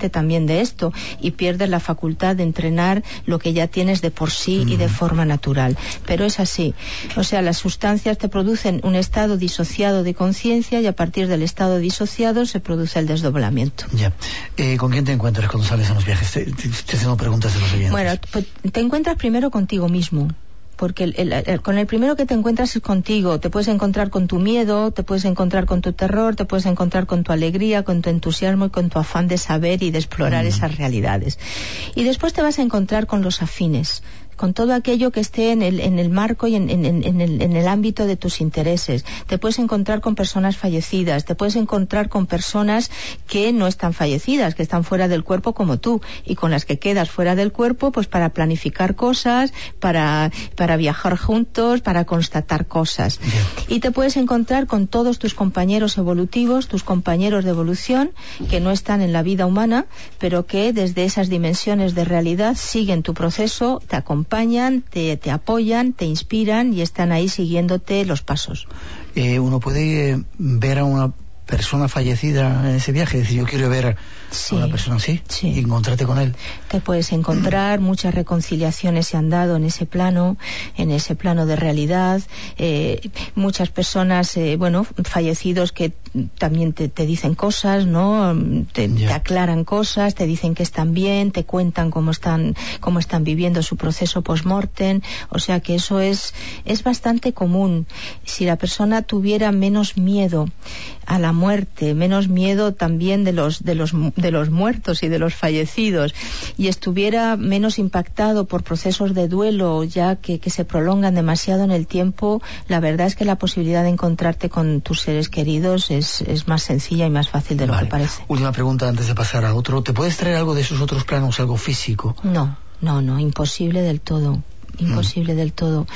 consciente también de esto y pierdes la facultad de entrenar lo que ya tienes de por sí mm. y de forma natural. Pero es así. O sea, las sustancias te producen un estado disociado de conciencia y a partir del estado disociado se produce el desdoblamiento. Ya. Eh, ¿Con quién te encuentras cuando sales en los viajes? Te, te, te haciendo preguntas de los oyentes. Bueno, pues te encuentras primero contigo mismo. Porque el, el, el, con el primero que te encuentras es contigo. Te puedes encontrar con tu miedo, te puedes encontrar con tu terror, te puedes encontrar con tu alegría, con tu entusiasmo y con tu afán de saber y de explorar mm. esas realidades. Y después te vas a encontrar con los afines, con todo aquello que esté en el, en el marco y en, en, en, el, en el ámbito de tus intereses. Te puedes encontrar con personas fallecidas, te puedes encontrar con personas que no están fallecidas, que están fuera del cuerpo como tú, y con las que quedas fuera del cuerpo pues para planificar cosas, para, para viajar juntos, para constatar cosas. Bien. Y te puedes encontrar con todos tus compañeros evolutivos, tus compañeros de evolución, que no están en la vida humana, pero que desde esas dimensiones de realidad siguen tu proceso, te acompañan, acompañan, te, te apoyan, te inspiran y están ahí siguiéndote los pasos. Eh, uno puede eh, ver a una persona fallecida en ese viaje, es decir, yo quiero ver sí, a una persona así sí. y encontrarte con él. Te puedes encontrar, muchas reconciliaciones se han dado en ese plano, en ese plano de realidad, eh, muchas personas, eh, bueno, fallecidos que también te, te dicen cosas, ¿no? Te, yeah. te aclaran cosas, te dicen que están bien, te cuentan cómo están, cómo están viviendo su proceso post-mortem, o sea que eso es, es bastante común. Si la persona tuviera menos miedo a la muerte, menos miedo también de los, de los, de los muertos y de los fallecidos, y estuviera menos impactado por procesos de duelo ya que, que se prolongan demasiado en el tiempo, la verdad es que la posibilidad de encontrarte con tus seres queridos es, es más sencilla y más fácil de lo vale. que parece. Última pregunta antes de pasar a otro. ¿Te puedes traer algo de esos otros planos, algo físico? No, no, no, imposible del todo. Imposible mm. del todo.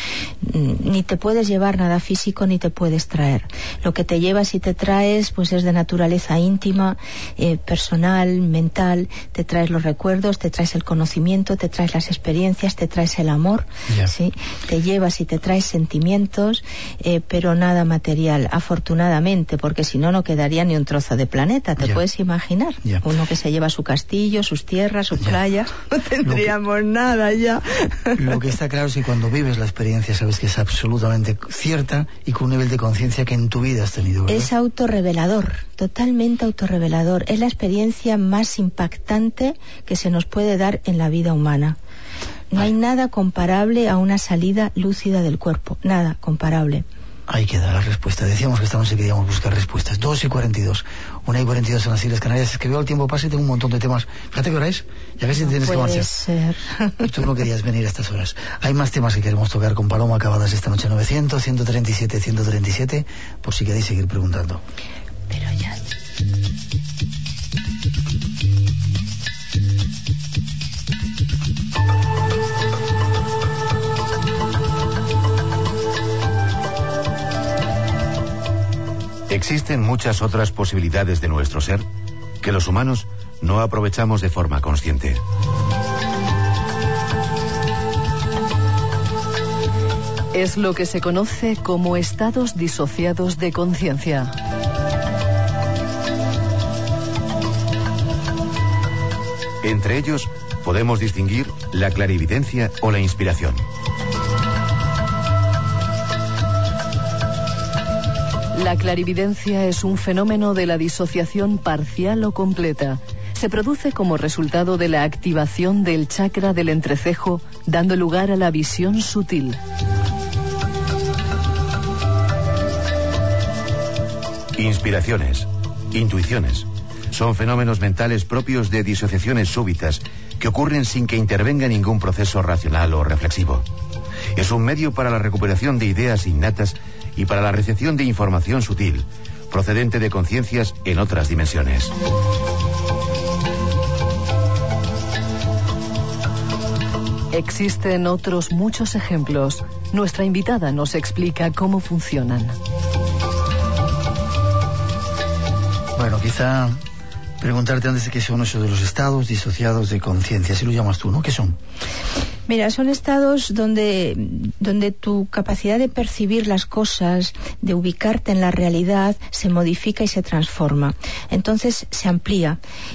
Ni te puedes llevar nada físico ni te puedes traer. Lo que te llevas y te traes pues es de naturaleza íntima, eh, personal, mental. Te traes los recuerdos, te traes el conocimiento, te traes las experiencias, te traes el amor, yeah. ¿sí? Te llevas y te traes sentimientos, eh, pero nada material, afortunadamente, porque si no no quedaría ni un trozo de planeta. ¿Te yeah. puedes imaginar? Yeah. Uno que se lleva su castillo, sus tierras, su yeah. playa, no tendríamos que, nada ya. Lo que está claro es que cuando vives la experiencia sabes que es absolutamente cierta y con un nivel de conciencia que en tu vida has tenido, ¿verdad? Es autorrevelador, totalmente autorrevelador. Es la experiencia más impactante que se nos puede dar en la vida humana. No hay nada comparable a una salida lúcida del cuerpo, nada comparable. Ahí queda la respuesta. Decíamos que estamos y queríamos buscar respuestas. dos y cuarenta y dos. una y cuarenta y dos en las Islas Canarias. Es que veo el tiempo pasa y tengo un montón de temas. Fíjate qué hora es. Ya casi no tienes que marchar. Puede ser. Y tú no querías venir a estas horas. Hay más temas que queremos tocar con Paloma acabadas esta noche. novecientos, ciento treinta y siete, ciento treinta y siete. Por si queréis seguir preguntando. Pero ya... Existen muchas otras posibilidades de nuestro ser que los humanos no aprovechamos de forma consciente. Es lo que se conoce como estados disociados de conciencia. Entre ellos podemos distinguir la clarividencia o la inspiración. La clarividencia es un fenómeno de la disociación parcial o completa. Se produce como resultado de la activación del chakra del entrecejo, dando lugar a la visión sutil. Inspiraciones, intuiciones, son fenómenos mentales propios de disociaciones súbitas que ocurren sin que intervenga ningún proceso racional o reflexivo. Es un medio para la recuperación de ideas innatas y para la recepción de información sutil, procedente de conciencias en otras dimensiones. Existen otros muchos ejemplos. Nuestra invitada nos explica cómo funcionan. Bueno, quizá preguntarte antes de qué son esos de los estados disociados de conciencia, si lo llamas tú, ¿no? ¿Qué son? Mira, son estados donde, donde tu capacidad de percibir las cosas, de ubicarte en la realidad, se modifica y se transforma. Entonces se amplía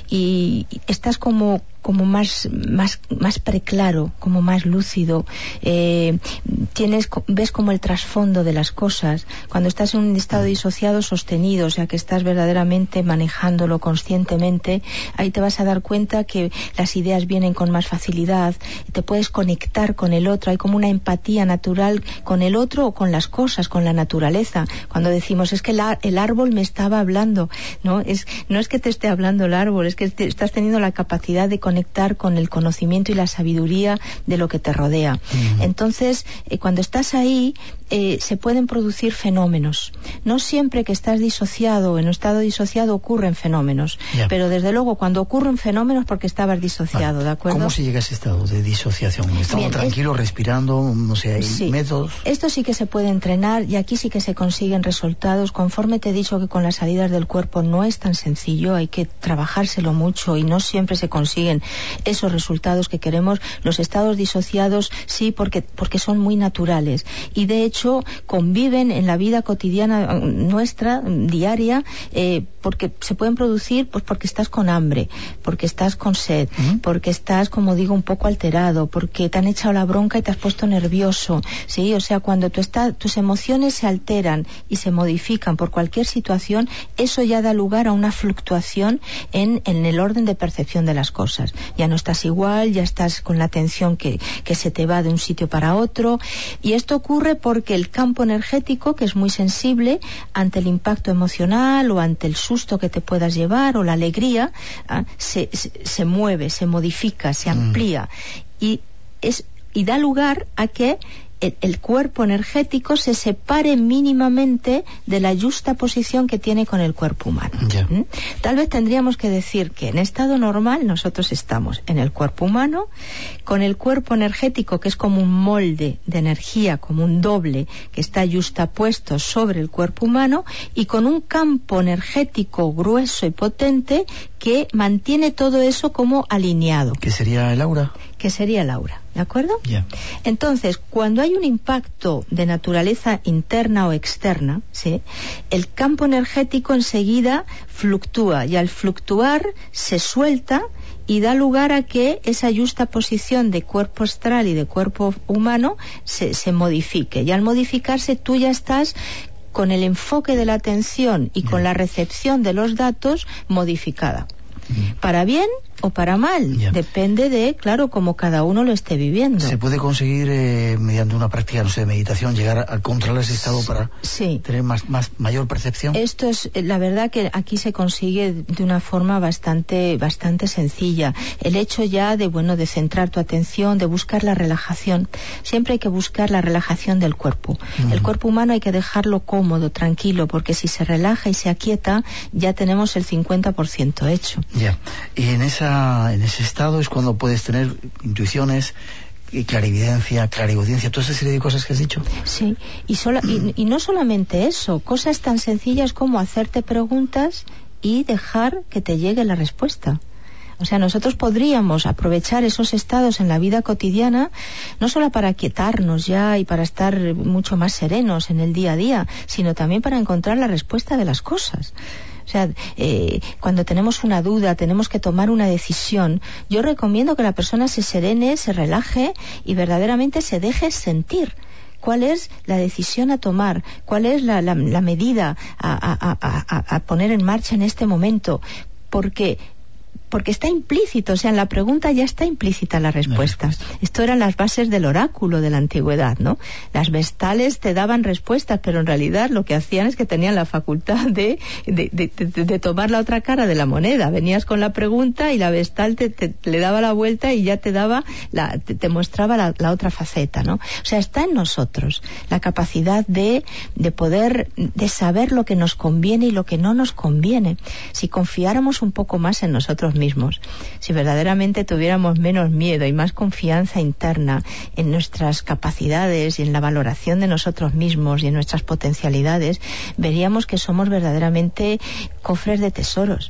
y estás como como más más más preclaro, como más lúcido, eh, tienes ves como el trasfondo de las cosas. Cuando estás en un estado disociado sostenido, o sea que estás verdaderamente manejándolo conscientemente, ahí te vas a dar cuenta que las ideas vienen con más facilidad, te puedes conectar con el otro, hay como una empatía natural con el otro o con las cosas, con la naturaleza. Cuando decimos, es que el, el árbol me estaba hablando, no es no es que te esté hablando el árbol, es que te, estás teniendo la capacidad de conectar con el conocimiento y la sabiduría de lo que te rodea. Uh-huh. Entonces, eh, cuando estás ahí, eh, se pueden producir fenómenos. No siempre que estás disociado, en un estado disociado, ocurren fenómenos. Yeah. Pero desde luego, cuando ocurren fenómenos, porque estabas disociado, vale. ¿De acuerdo? ¿Cómo se llega a ese estado de disociación? Estando tranquilo, es... respirando, no sé, hay sí. métodos. Esto sí que se puede entrenar y aquí sí que se consiguen resultados. Conforme te he dicho que con las salidas del cuerpo no es tan sencillo, hay que trabajárselo mucho y no siempre se consiguen esos resultados que queremos. Los estados disociados sí, porque porque son muy naturales y de hecho conviven en la vida cotidiana nuestra, diaria, eh, porque se pueden producir pues porque estás con hambre, porque estás con sed, ¿Mm? porque estás, como digo, un poco alterado, porque te han echado la bronca y te has puesto nervioso, sí, o sea, cuando tú estás, tus emociones se alteran y se modifican por cualquier situación, eso ya da lugar a una fluctuación en, en el orden de percepción de las cosas. Ya no estás igual, ya estás con la atención que, que se te va de un sitio para otro, y esto ocurre porque el campo energético, que es muy sensible ante el impacto emocional o ante el susto que te puedas llevar o la alegría, ¿ah? se, se, se mueve, se modifica, se amplía mm. y, es, y da lugar a que El, el cuerpo energético se separe mínimamente de la justa posición que tiene con el cuerpo humano. Yeah. ¿Mm? Tal vez tendríamos que decir que en estado normal nosotros estamos en el cuerpo humano, con el cuerpo energético, que es como un molde de energía, como un doble que está justapuesto sobre el cuerpo humano, y con un campo energético grueso y potente que mantiene todo eso como alineado. ¿Qué sería el aura? Que sería el aura, ¿de acuerdo? Yeah. Entonces, cuando hay un impacto de naturaleza interna o externa, ¿sí?, el campo energético enseguida fluctúa, y al fluctuar se suelta y da lugar a que esa justa posición de cuerpo astral y de cuerpo humano se, se modifique, y al modificarse tú ya estás con el enfoque de la atención y con la recepción de los datos modificada. Para bien o para mal, yeah. depende de, claro, como cada uno lo esté viviendo. ¿Se puede conseguir eh, mediante una práctica, no sé, de meditación, llegar a, a controlar ese estado para sí. tener más, más mayor percepción? Esto es, la verdad que aquí se consigue de una forma bastante bastante sencilla. El hecho ya de, bueno, de centrar tu atención, de buscar la relajación. Siempre hay que buscar la relajación del cuerpo. Mm. El cuerpo humano hay que dejarlo cómodo, tranquilo, porque si se relaja y se aquieta, ya tenemos el cincuenta por ciento hecho. Ya. Y en esa en ese estado es cuando puedes tener intuiciones, clarividencia, clariaudiencia, toda esa serie de cosas que has dicho. Sí, y, sola, y, y no solamente eso, cosas tan sencillas como hacerte preguntas y dejar que te llegue la respuesta. O sea, nosotros podríamos aprovechar esos estados en la vida cotidiana, no solo para aquietarnos ya y para estar mucho más serenos en el día a día, sino también para encontrar la respuesta de las cosas. O sea, eh, cuando tenemos una duda, tenemos que tomar una decisión, yo recomiendo que la persona se serene, se relaje y verdaderamente se deje sentir cuál es la decisión a tomar, cuál es la, la, la medida a, a, a, a poner en marcha en este momento, porque porque está implícito, o sea, en la pregunta ya está implícita la respuesta. respuesta. Esto eran las bases del oráculo de la antigüedad, ¿no? Las vestales te daban respuestas, pero en realidad lo que hacían es que tenían la facultad de, de, de, de, de tomar la otra cara de la moneda. Venías con la pregunta y la vestal te, te, te le daba la vuelta y ya te daba, la, te, te mostraba la, la otra faceta, ¿no? O sea, está en nosotros la capacidad de, de poder, de saber lo que nos conviene y lo que no nos conviene. Si confiáramos un poco más en nosotros mismos, mismos. Si verdaderamente tuviéramos menos miedo y más confianza interna en nuestras capacidades y en la valoración de nosotros mismos y en nuestras potencialidades, veríamos que somos verdaderamente cofres de tesoros.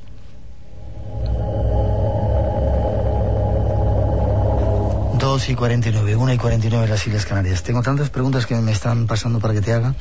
dos y cuarenta y nueve, una y cuarenta y nueve en las Islas Canarias. Tengo tantas preguntas que me están pasando para que te haga.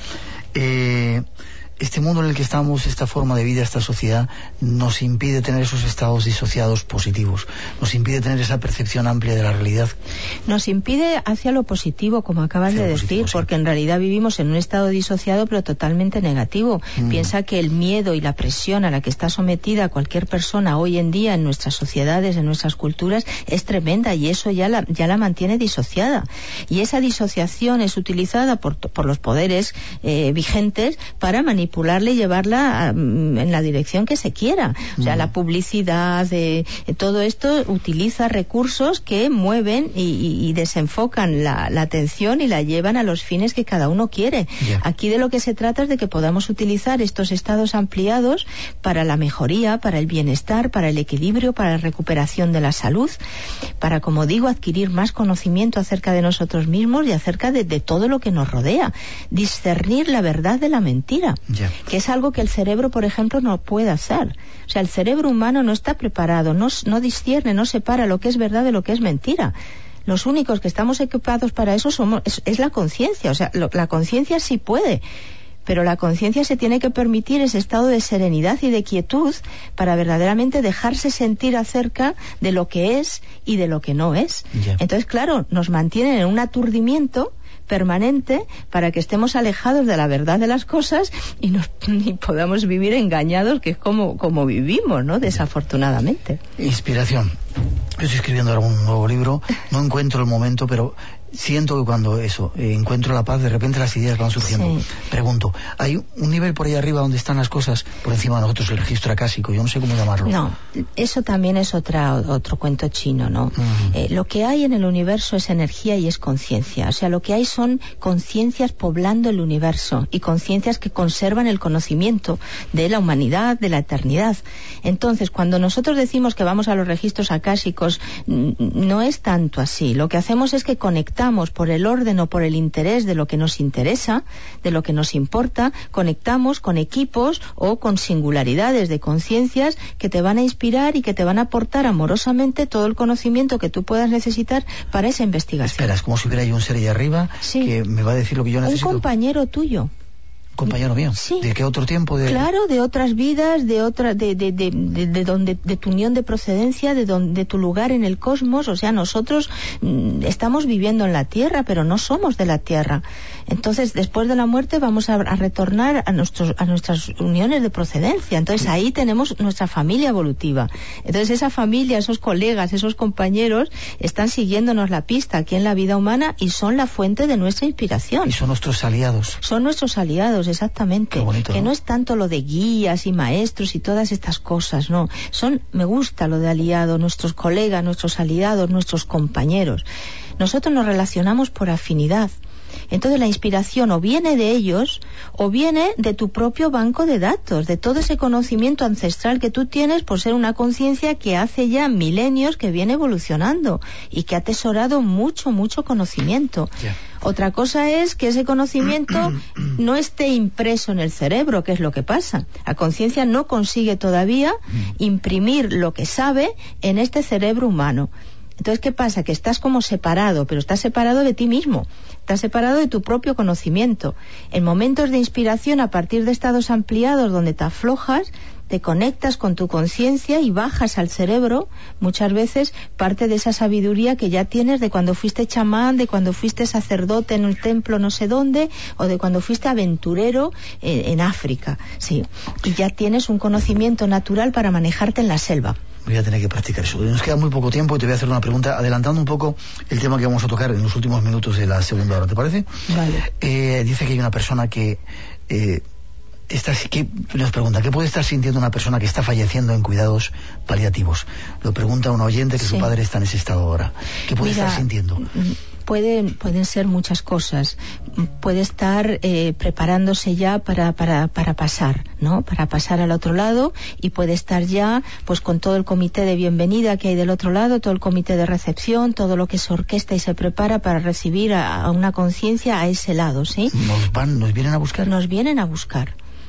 Eh, este mundo en el que estamos, esta forma de vida, esta sociedad, nos impide tener esos estados disociados positivos, nos impide tener esa percepción amplia de la realidad. Nos impide hacia lo positivo, como acabas hacia de decir, positivo, sí. Porque en realidad vivimos en un estado disociado, pero totalmente negativo. Mm. Piensa que el miedo y la presión a la que está sometida cualquier persona hoy en día en nuestras sociedades, en nuestras culturas, es tremenda, y eso ya la, ya la mantiene disociada. Y esa disociación es utilizada por, por los poderes eh, vigentes para manipular manipularla y llevarla a, en la dirección que se quiera. O sea, mm. la publicidad, eh, todo esto utiliza recursos que mueven y, y, y desenfocan la, la atención y la llevan a los fines que cada uno quiere. Yeah. Aquí de lo que se trata es de que podamos utilizar estos estados ampliados para la mejoría, para el bienestar, para el equilibrio, para la recuperación de la salud, para, como digo, adquirir más conocimiento acerca de nosotros mismos y acerca de, de todo lo que nos rodea. Discernir la verdad de la mentira. Yeah. Que es algo que el cerebro, por ejemplo, no puede hacer. O sea, el cerebro humano no está preparado, no, no discierne, no separa lo que es verdad de lo que es mentira. Los únicos que estamos equipados para eso somos, es, es la conciencia. O sea, lo, la conciencia sí puede, pero la conciencia se tiene que permitir ese estado de serenidad y de quietud para verdaderamente dejarse sentir acerca de lo que es y de lo que no es. Yeah. Entonces, claro, nos mantienen en un aturdimiento permanente para que estemos alejados de la verdad de las cosas y, nos, y podamos vivir engañados, que es como, como vivimos, ¿no? Desafortunadamente. Inspiración. Yo estoy escribiendo ahora un nuevo libro, no encuentro el momento, pero siento que cuando eso, eh, encuentro la paz, de repente las ideas van surgiendo. Sí. Pregunto, ¿hay un nivel por ahí arriba donde están las cosas por encima de nosotros, el registro acásico? Yo no sé cómo llamarlo. No, eso también es otra, otro cuento chino, ¿no? Uh-huh. Eh, lo que hay en el universo es energía y es conciencia. O sea, lo que hay son conciencias poblando el universo y conciencias que conservan el conocimiento de la humanidad, de la eternidad. Entonces, cuando nosotros decimos que vamos a los registros acásicos, n- no es tanto así. Lo que hacemos es que conectamos por el orden o por el interés de lo que nos interesa, de lo que nos importa, conectamos con equipos o con singularidades de conciencias que te van a inspirar y que te van a aportar amorosamente todo el conocimiento que tú puedas necesitar para esa investigación. Espera, es como si hubiera ahí un ser ahí arriba, sí, que me va a decir lo que yo necesito. Un compañero tuyo. Compañero mío. Sí. ¿De qué otro tiempo? De... Claro, de otras vidas, de otra, de, de, de, de, de donde, de tu unión de procedencia, de donde, de tu lugar en el cosmos. O sea, nosotros mm, estamos viviendo en la Tierra, pero no somos de la Tierra. Entonces, después de la muerte vamos a, a retornar a nuestros, a nuestras uniones de procedencia. Entonces, ahí tenemos nuestra familia evolutiva. Entonces, esa familia, esos colegas, esos compañeros, están siguiéndonos la pista aquí en la vida humana y son la fuente de nuestra inspiración. Y son nuestros aliados. Son nuestros aliados. Exactamente. Qué bonito, que ¿no? no es tanto lo de guías y maestros y todas estas cosas, no. Son, me gusta lo de aliado, nuestros colegas, nuestros aliados, nuestros compañeros. Nosotros nos relacionamos por afinidad. Entonces la inspiración o viene de ellos o viene de tu propio banco de datos, de todo ese conocimiento ancestral que tú tienes por ser una conciencia que hace ya milenios que viene evolucionando y que ha atesorado mucho, mucho conocimiento. Yeah. Otra cosa es que ese conocimiento no esté impreso en el cerebro, que es lo que pasa. La conciencia no consigue todavía imprimir lo que sabe en este cerebro humano. Entonces, ¿qué pasa? Que estás como separado, pero estás separado de ti mismo, estás separado de tu propio conocimiento. En momentos de inspiración, a partir de estados ampliados donde te aflojas, te conectas con tu conciencia y bajas al cerebro, muchas veces, parte de esa sabiduría que ya tienes de cuando fuiste chamán, de cuando fuiste sacerdote en un templo no sé dónde, o de cuando fuiste aventurero en, en África, sí. Y ya tienes un conocimiento natural para manejarte en la selva. Voy a tener que practicar eso. Nos queda muy poco tiempo y te voy a hacer una pregunta adelantando un poco el tema que vamos a tocar en los últimos minutos de la segunda hora, ¿te parece? Vale. Eh, dice que hay una persona que... Eh, Está, ¿qué, nos pregunta, ¿qué puede estar sintiendo una persona que está falleciendo en cuidados paliativos? Lo pregunta un oyente que sí. Su padre está en ese estado ahora. ¿Qué puede Mira, estar sintiendo? Pueden, pueden ser muchas cosas. Puede estar eh, preparándose ya para, para, para pasar, ¿no? Para pasar al otro lado, y puede estar ya pues con todo el comité de bienvenida que hay del otro lado, todo el comité de recepción, todo lo que se orquesta y se prepara para recibir a, a una conciencia a ese lado, ¿sí? ¿Nos van, nos vienen a buscar? Nos vienen a buscar.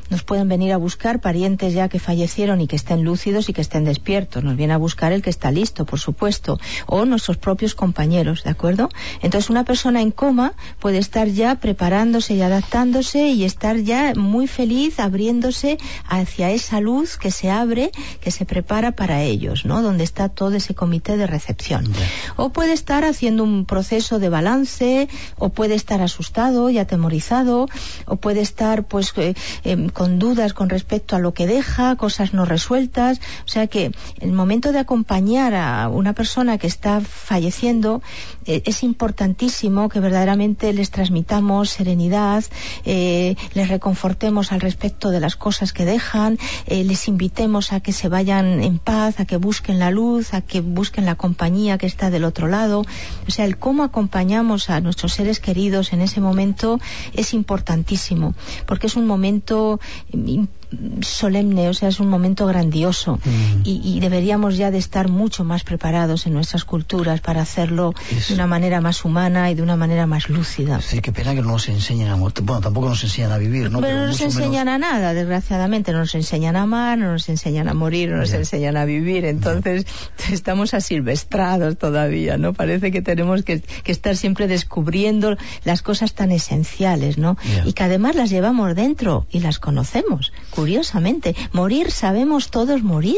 nos pueden venir a buscar parientes ya que fallecieron y que estén lúcidos y que estén despiertos. Nos viene a buscar el que está listo, por supuesto, o nuestros propios compañeros, ¿de acuerdo? Entonces una persona en coma puede estar ya preparándose y adaptándose y estar ya muy feliz abriéndose hacia esa luz que se abre, que se prepara para ellos, ¿no? Donde está todo ese comité de recepción. Yeah. O puede estar haciendo un proceso de balance, o puede estar asustado y atemorizado, o puede estar pues eh, eh, con dudas con respecto a lo que deja, cosas no resueltas. O sea que el momento de acompañar a una persona que está falleciendo eh, es importantísimo que verdaderamente les transmitamos serenidad, eh, les reconfortemos al respecto de las cosas que dejan, eh, les invitemos a que se vayan en paz, a que busquen la luz, a que busquen la compañía que está del otro lado. O sea, el cómo acompañamos a nuestros seres queridos en ese momento es importantísimo, porque es un momento solemne, o sea, es un momento grandioso mm. y, y deberíamos ya de estar mucho más preparados en nuestras culturas para hacerlo es... de una manera más humana y de una manera más lúcida. Sí, qué pena que no nos enseñen a morir. Bueno, tampoco nos enseñan a vivir, ¿no? Pero, Pero no nos enseñan menos... a nada, desgraciadamente. No nos enseñan a amar, no nos enseñan a morir, no nos yeah. enseñan a vivir. Entonces yeah. estamos asilvestrados todavía, ¿no? Parece que tenemos que, que estar siempre descubriendo las cosas tan esenciales, ¿no? Yeah. Y que además las llevamos dentro y las conocemos. Curiosamente, morir, sabemos todos morir.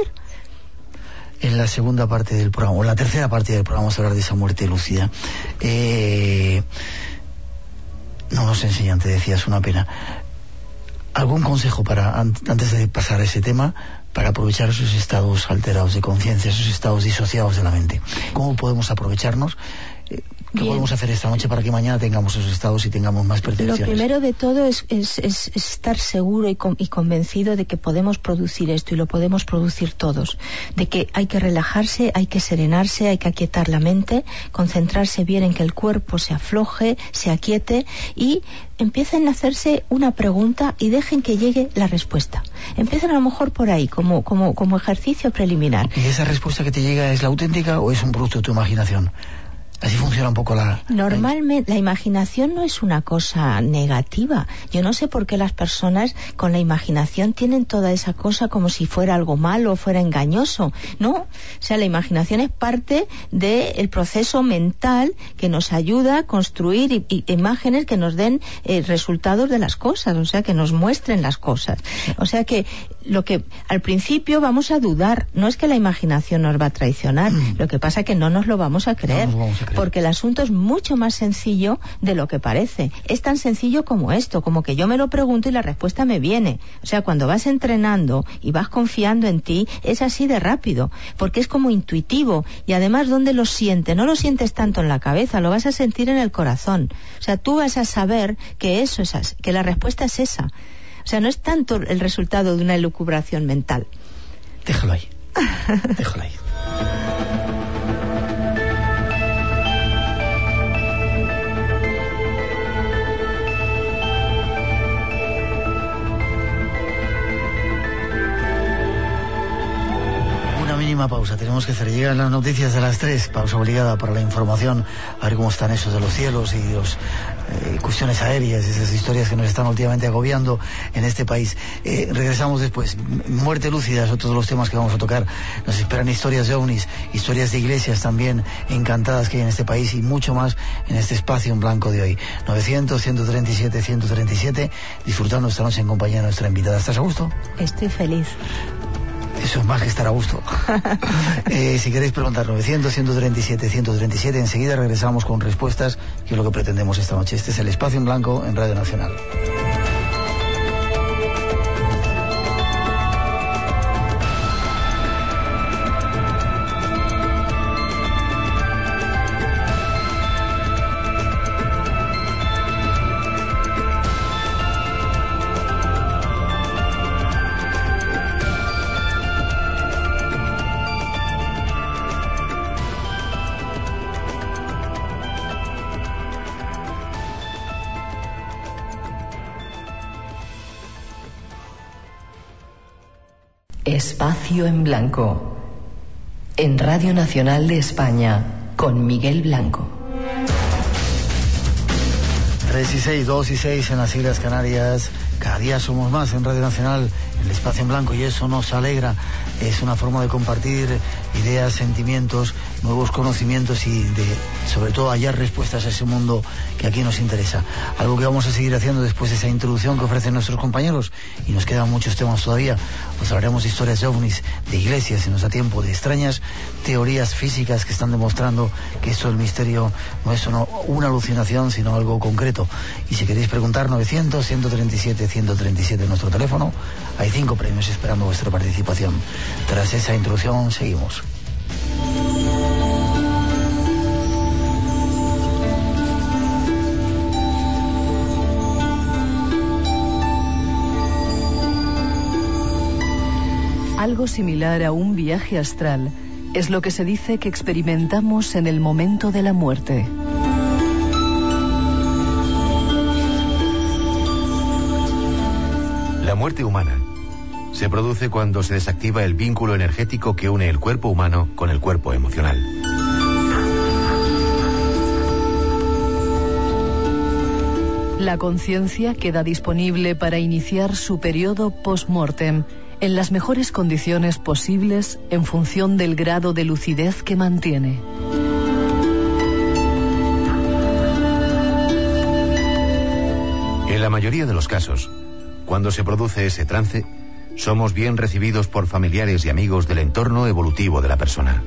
En la segunda parte del programa, o en la tercera parte del programa, vamos a hablar de esa muerte lúcida. Eh, no nos enseñan, te decía, es una pena. ¿Algún consejo para, antes de pasar a ese tema, para aprovechar esos estados alterados de conciencia, esos estados disociados de la mente? ¿Cómo podemos aprovecharnos? ¿Qué Bien. podemos hacer esta noche para que mañana tengamos esos estados y tengamos más percepciones? Lo primero de todo es, es, es estar seguro y, con, y convencido de que podemos producir esto y lo podemos producir todos. De que hay que relajarse, hay que serenarse, hay que aquietar la mente, concentrarse bien en que el cuerpo se afloje, se aquiete y empiecen a hacerse una pregunta y dejen que llegue la respuesta. Empiecen a lo mejor por ahí, como, como, como ejercicio preliminar. ¿Y esa respuesta que te llega es la auténtica o es un producto de tu imaginación? Así funciona un poco la... Normalmente la imaginación no es una cosa negativa. Yo no sé por qué las personas con la imaginación tienen toda esa cosa como si fuera algo malo o fuera engañoso. No, o sea, la imaginación es parte del proceso mental que nos ayuda a construir y, y, imágenes que nos den eh, resultados de las cosas, o sea, que nos muestren las cosas. O sea que lo que al principio vamos a dudar, no es que la imaginación nos va a traicionar, mm. lo que pasa es que no nos lo vamos a creer. No porque el asunto es mucho más sencillo de lo que parece. Es tan sencillo como esto, como que yo me lo pregunto y la respuesta me viene. O sea, cuando vas entrenando y vas confiando en ti, es así de rápido, porque es como intuitivo. Y además, ¿dónde lo sientes? No lo sientes tanto en la cabeza, lo vas a sentir en el corazón. O sea, tú vas a saber que eso es así, que la respuesta es esa. O sea, no es tanto el resultado de una elucubración mental. Déjalo ahí. Déjalo ahí. Mínima pausa, tenemos que hacer. Llegan las noticias de las tres, pausa obligada para la información, a ver cómo están esos de los cielos y los eh, cuestiones aéreas, esas historias que nos están últimamente agobiando en este país. Eh, regresamos después. Muerte lúcida es otro de los temas que vamos a tocar. Nos esperan historias de ovnis, historias de iglesias también encantadas que hay en este país y mucho más en este espacio en blanco de hoy. novecientos, ciento treinta y siete, ciento treinta y siete, disfrutando esta noche en compañía de nuestra invitada. ¿Estás a gusto? Estoy feliz. Eso es más que estar a gusto. eh, si queréis preguntar, novecientos, ciento treinta y siete, ciento treinta y siete, enseguida regresamos con respuestas, que es lo que pretendemos esta noche. Este es el Espacio en Blanco en Radio Nacional. Espacio en Blanco, en Radio Nacional de España, con Miguel Blanco. tres y seis, dos y seis en las Islas Canarias, Cada día somos más en Radio Nacional, el espacio en blanco, y eso nos alegra. Es una forma de compartir ideas, sentimientos, nuevos conocimientos y de, sobre todo, hallar respuestas a ese mundo que aquí nos interesa. Algo que vamos a seguir haciendo después de esa introducción que ofrecen nuestros compañeros, y nos quedan muchos temas todavía. Os hablaremos de historias de ovnis, de iglesias, si nos da tiempo, de extrañas teorías físicas que están demostrando que esto del misterio no es una, una alucinación, sino algo concreto. Y si queréis preguntar, novecientos, ciento treinta y siete, ciento treinta y siete nuestro teléfono. Hay cinco premios esperando vuestra participación. Tras esa introducción, seguimos. Algo similar a un viaje astral es lo que se dice que experimentamos en el momento de la muerte. La muerte humana se produce cuando se desactiva el vínculo energético que une el cuerpo humano con el cuerpo emocional. La conciencia queda disponible para iniciar su periodo post-mortem en las mejores condiciones posibles en función del grado de lucidez que mantiene. En la mayoría de los casos, cuando se produce ese trance, somos bien recibidos por familiares y amigos del entorno evolutivo de la persona.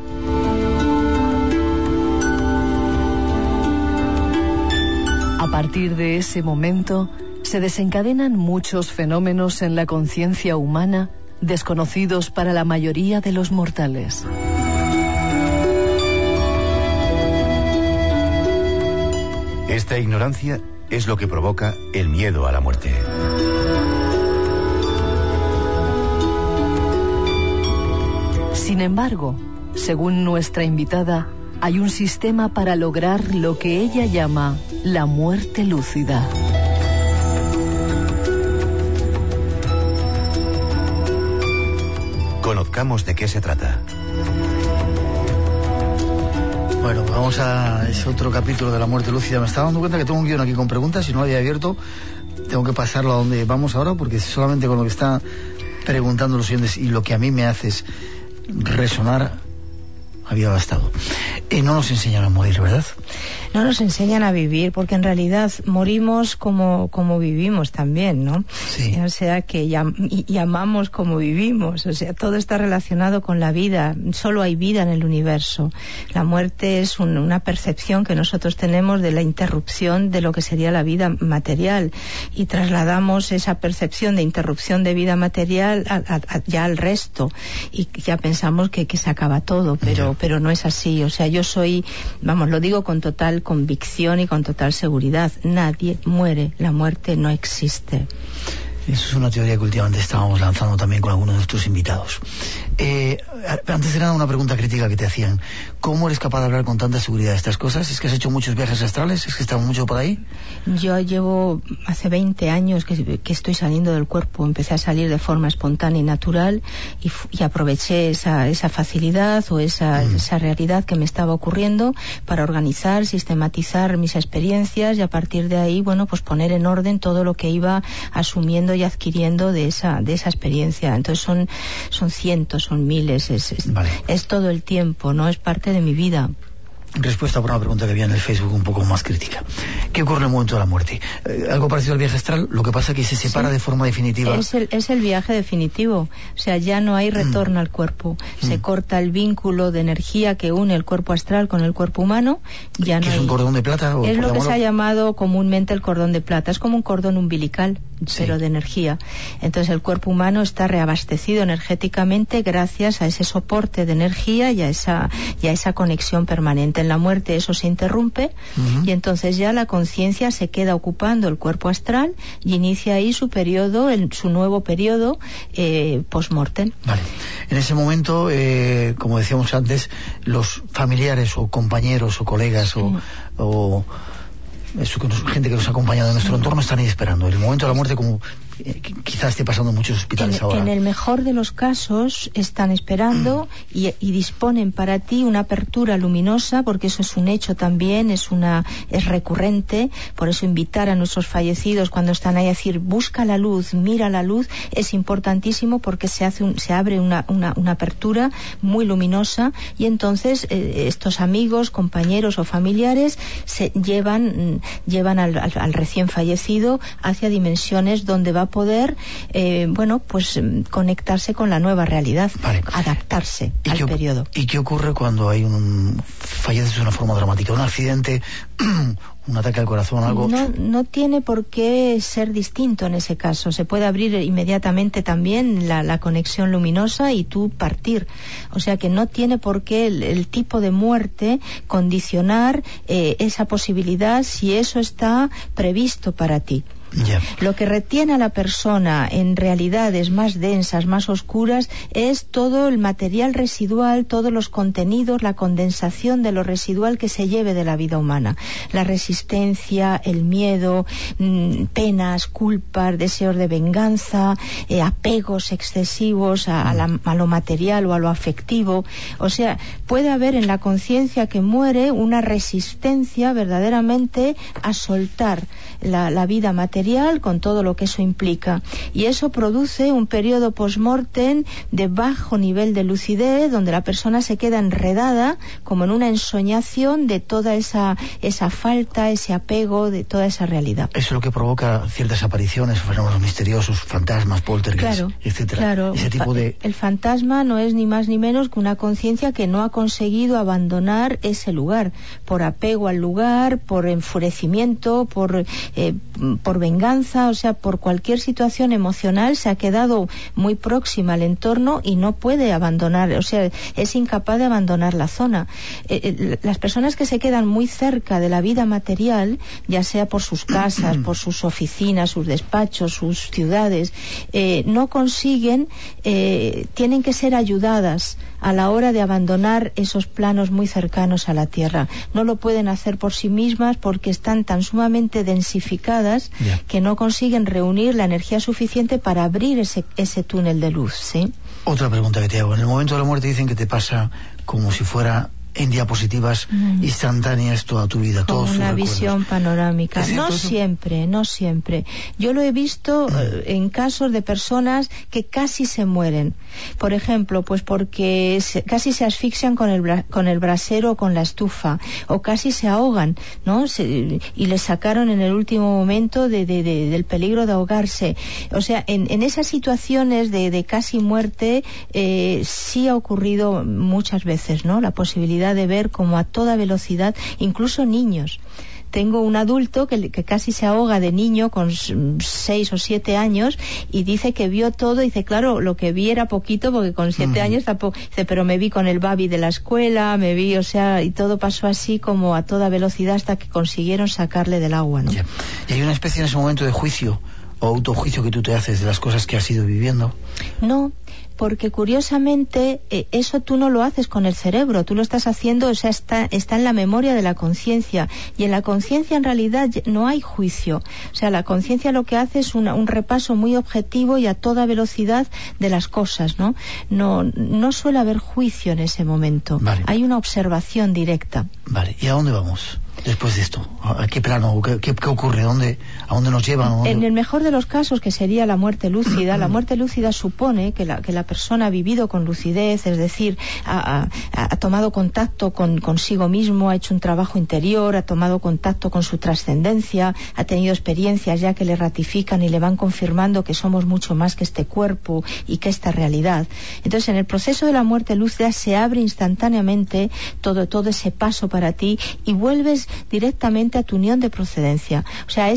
A partir de ese momento, se desencadenan muchos fenómenos en la conciencia humana desconocidos para la mayoría de los mortales. Esta ignorancia es lo que provoca el miedo a la muerte. Sin embargo, según nuestra invitada, hay un sistema para lograr lo que ella llama la muerte lúcida. Conozcamos de qué se trata. Bueno, vamos a ese otro capítulo de la muerte lúcida. Me estaba dando cuenta que tengo un guión aquí con preguntas y no lo había abierto. Tengo que pasarlo a donde vamos ahora, porque solamente con lo que está preguntando los oyentes y lo que a mí me hace es resonar había bastado. Eh, no nos enseñan a morir, ¿verdad? No nos enseñan a vivir, porque en realidad morimos como, como vivimos también, ¿no? Sí. O sea, que llam, y amamos como vivimos. O sea, todo está relacionado con la vida. Solo hay vida en el universo. La muerte es un, una percepción que nosotros tenemos de la interrupción de lo que sería la vida material. Y trasladamos esa percepción de interrupción de vida material a, a, a, ya al resto. Y ya pensamos que, que se acaba todo, pero, pero no es así. O sea, yo soy, vamos, lo digo con total convicción y con total seguridad. Nadie muere, la muerte no existe. Eso es una teoría que últimamente estábamos lanzando también con algunos de nuestros invitados. Eh, antes de nada, una pregunta crítica que te hacían. ¿Cómo eres capaz de hablar con tanta seguridad de estas cosas? ¿Es que has hecho muchos viajes astrales? ¿Es que estás mucho por ahí? Yo llevo hace veinte años que, que estoy saliendo del cuerpo. Empecé a salir de forma espontánea y natural y, y aproveché esa, esa facilidad o esa, mm. esa realidad que me estaba ocurriendo para organizar, sistematizar mis experiencias y a partir de ahí, bueno, pues poner en orden todo lo que iba asumiendo y adquiriendo de esa de esa experiencia. Entonces son son cientos, son miles, es, es, vale. es todo el tiempo, no es parte de mi vida. Respuesta por una pregunta que había en el Facebook un poco más crítica. ¿Qué ocurre en el momento de la muerte? Eh, algo parecido al viaje astral, lo que pasa es que se separa sí. de forma definitiva. Es el, es el viaje definitivo, o sea, ya no hay retorno mm. al cuerpo. Mm. Se corta el vínculo de energía que une el cuerpo astral con el cuerpo humano. Ya no ¿Es hay... un cordón de plata? O es lo que llamarlo? se ha llamado comúnmente el cordón de plata. Es como un cordón umbilical, sí. pero de energía. Entonces el cuerpo humano está reabastecido energéticamente gracias a ese soporte de energía y a esa, y a esa conexión permanente. En la muerte eso se interrumpe uh-huh. y entonces ya la conciencia se queda ocupando el cuerpo astral y inicia ahí su periodo, el, su nuevo periodo eh, post-mortem. Vale. En ese momento, eh, como decíamos antes, los familiares o compañeros o colegas o, uh-huh. o eso que nos, gente que nos ha acompañado en nuestro entorno están ahí esperando. El momento de la muerte, como eh, quizás esté pasando en muchos hospitales en, ahora. En el mejor de los casos están esperando y, y disponen para ti una apertura luminosa, porque eso es un hecho también, es una es recurrente. Por eso invitar a nuestros fallecidos cuando están ahí a decir busca la luz, mira la luz, es importantísimo, porque se hace un, se abre una, una, una apertura muy luminosa, y entonces eh, estos amigos, compañeros o familiares se llevan llevan al, al, al recién fallecido hacia dimensiones donde va a poder eh, bueno pues conectarse con la nueva realidad, vale. adaptarse al qué, periodo. ¿Y qué ocurre cuando hay un fallece de una forma dramática? Un accidente, un ataque al corazón, algo. No, no tiene por qué ser distinto en ese caso. Se puede abrir inmediatamente también la, la conexión luminosa y tú partir. O sea que no tiene por qué el, el tipo de muerte condicionar eh, esa posibilidad, si eso está previsto para ti. Yeah. Lo que retiene a la persona en realidades más densas, más oscuras, es todo el material residual, todos los contenidos, la condensación de lo residual que se lleve de la vida humana. La resistencia, el miedo, mmm, penas, culpas, deseos de venganza, eh, apegos excesivos a, a, la, a lo material o a lo afectivo. O sea, puede haber en la conciencia que muere una resistencia verdaderamente a soltar la, la vida material, con todo lo que eso implica, y eso produce un periodo post-mortem de bajo nivel de lucidez, donde la persona se queda enredada como en una ensoñación de toda esa esa falta, ese apego, de toda esa realidad. Eso es lo que provoca ciertas apariciones, fenómenos misteriosos, fantasmas, poltergeist, claro, etcétera. Claro, ese tipo de... el fantasma no es ni más ni menos que una conciencia que no ha conseguido abandonar ese lugar, por apego al lugar, por enfurecimiento, por eh, por venganza, o sea, por cualquier situación emocional, se ha quedado muy próxima al entorno y no puede abandonar, o sea, es incapaz de abandonar la zona. Eh, eh, las personas que se quedan muy cerca de la vida material, ya sea por sus casas, por sus oficinas, sus despachos, sus ciudades, eh, no consiguen, eh, tienen que ser ayudadas a la hora de abandonar esos planos muy cercanos a la tierra. No lo pueden hacer por sí mismas porque están tan sumamente densificadas, yeah, que no consiguen reunir la energía suficiente para abrir ese, ese túnel de luz, ¿sí? Otra pregunta que te hago. En el momento de la muerte dicen que te pasa como si fuera en diapositivas mm. instantáneas toda tu vida, como todos sus una recuerdos. Visión panorámica. No eso? siempre, no siempre. Yo lo he visto mm. eh, en casos de personas que casi se mueren. Por ejemplo, pues porque se, casi se asfixian con el, bra con el brasero o con la estufa, o casi se ahogan, ¿no? Se, y les sacaron en el último momento de, de, de, del peligro de ahogarse. O sea, en, en esas situaciones de, de casi muerte eh, sí ha ocurrido muchas veces, ¿no? La posibilidad de ver como a toda velocidad, incluso niños. Tengo un adulto que, que casi se ahoga de niño con seis o siete años y dice que vio todo. Dice, claro, lo que vi era poquito porque con siete uh-huh. años tampoco. Dice, pero me vi con el babi de la escuela, me vi, o sea, y todo pasó así como a toda velocidad hasta que consiguieron sacarle del agua, ¿no? Yeah. Y hay una especie en ese momento de juicio o autojuicio que tú te haces de las cosas que has ido viviendo. No, porque curiosamente eh, eso tú no lo haces con el cerebro, tú lo estás haciendo, o sea, está, está en la memoria de la conciencia, y en la conciencia en realidad no hay juicio. O sea, la conciencia lo que hace es una, un repaso muy objetivo y a toda velocidad de las cosas, ¿no? No, no suele haber juicio en ese momento. Vale. Hay una observación directa. Vale, ¿y a dónde vamos después de esto? ¿A qué plano? ¿Qué, qué, qué ocurre? ¿A dónde, ¿A dónde nos llevan? ¿Dónde... En el mejor de los casos, que sería la muerte lúcida, la muerte lúcida supone que la, que la persona ha vivido con lucidez, es decir, ha, ha, ha tomado contacto con consigo mismo, ha hecho un trabajo interior, ha tomado contacto con su trascendencia, ha tenido experiencias ya que le ratifican y le van confirmando que somos mucho más que este cuerpo y que esta realidad. Entonces, en el proceso de la muerte lúcida se abre instantáneamente todo, todo ese paso para ti y vuelves directamente a tu unión de procedencia. O sea, a ese lugar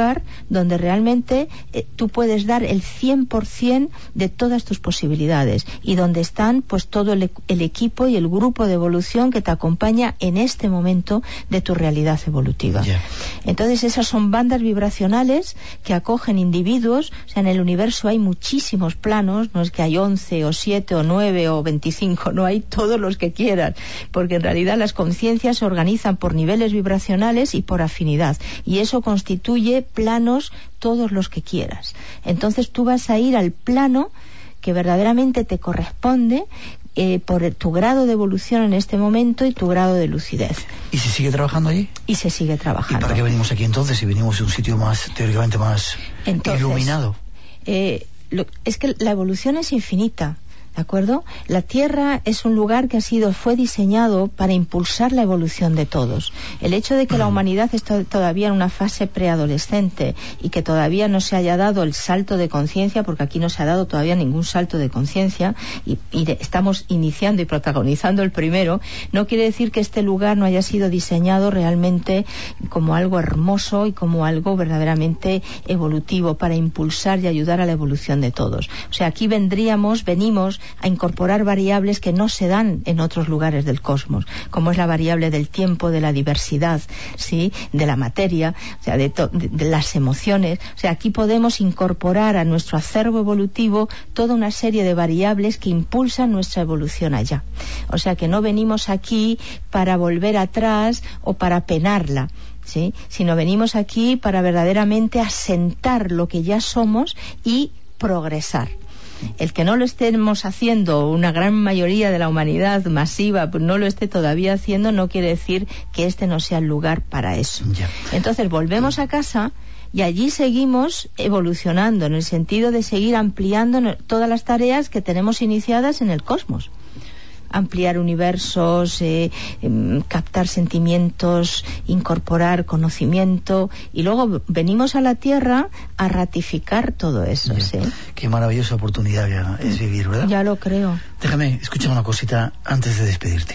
lugar donde realmente eh, tú puedes dar el cien por ciento de todas tus posibilidades y donde están pues todo el, el equipo y el grupo de evolución que te acompaña en este momento de tu realidad evolutiva. Yeah. Entonces esas son bandas vibracionales que acogen individuos. O sea, en el universo hay muchísimos planos, no es que hay once o siete o nueve o veinticinco, no, hay todos los que quieran, porque en realidad las conciencias se organizan por niveles vibracionales y por afinidad, y eso constituye planos todos los que quieras. Entonces tú vas a ir al plano que verdaderamente te corresponde eh, por tu grado de evolución en este momento y tu grado de lucidez. ¿Y se sigue trabajando allí? Y se sigue trabajando. ¿Y para qué venimos aquí entonces si venimos de un sitio más, teóricamente más entonces, iluminado? Eh, lo, es que la evolución es infinita. ¿De acuerdo? La Tierra es un lugar que ha sido, fue diseñado para impulsar la evolución de todos. El hecho de que la humanidad esté todavía en una fase preadolescente y que todavía no se haya dado el salto de conciencia, porque aquí no se ha dado todavía ningún salto de conciencia, y, y de, estamos iniciando y protagonizando el primero, no quiere decir que este lugar no haya sido diseñado realmente como algo hermoso y como algo verdaderamente evolutivo para impulsar y ayudar a la evolución de todos. O sea, aquí vendríamos, venimos a incorporar variables que no se dan en otros lugares del cosmos, como es la variable del tiempo, de la diversidad, ¿sí?, de la materia, o sea, de, to- de, de las emociones. O sea, aquí podemos incorporar a nuestro acervo evolutivo toda una serie de variables que impulsan nuestra evolución allá. O sea, que no venimos aquí para volver atrás o para penarla, ¿sí?, sino venimos aquí para verdaderamente asentar lo que ya somos y progresar. El que no lo estemos haciendo, una gran mayoría de la humanidad masiva no lo esté todavía haciendo, no quiere decir que este no sea el lugar para eso. Ya. Entonces volvemos a casa y allí seguimos evolucionando, en el sentido de seguir ampliando todas las tareas que tenemos iniciadas en el cosmos. Ampliar universos, eh, eh, captar sentimientos, incorporar conocimiento, y luego venimos a la Tierra a ratificar todo eso. ¿Sí? Qué maravillosa oportunidad que es vivir, ¿verdad? Ya lo creo. Déjame escuchar una cosita antes de despedirte.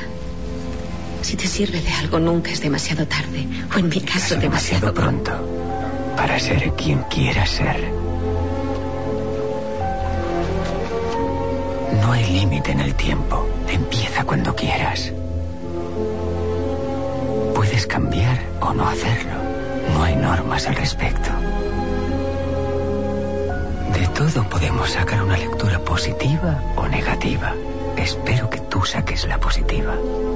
Si te sirve de algo, nunca es demasiado tarde, o en mi caso demasiado, demasiado pronto, para ser quien quieras ser. No hay límite en el tiempo. Empieza cuando quieras. Puedes cambiar o no hacerlo. No hay normas al respecto. De todo podemos sacar una lectura positiva o negativa. Espero que tú saques la positiva.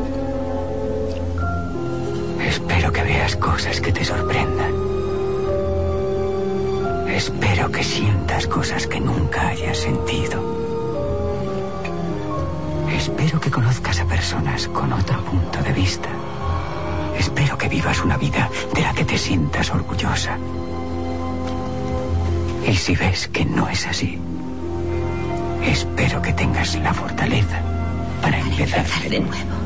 Espero que veas cosas que te sorprendan. Espero que sientas cosas que nunca hayas sentido. Espero que conozcas a personas con otro punto de vista. Espero que vivas una vida de la que te sientas orgullosa. Y si ves que no es así, espero que tengas la fortaleza para empezar, empezar de nuevo.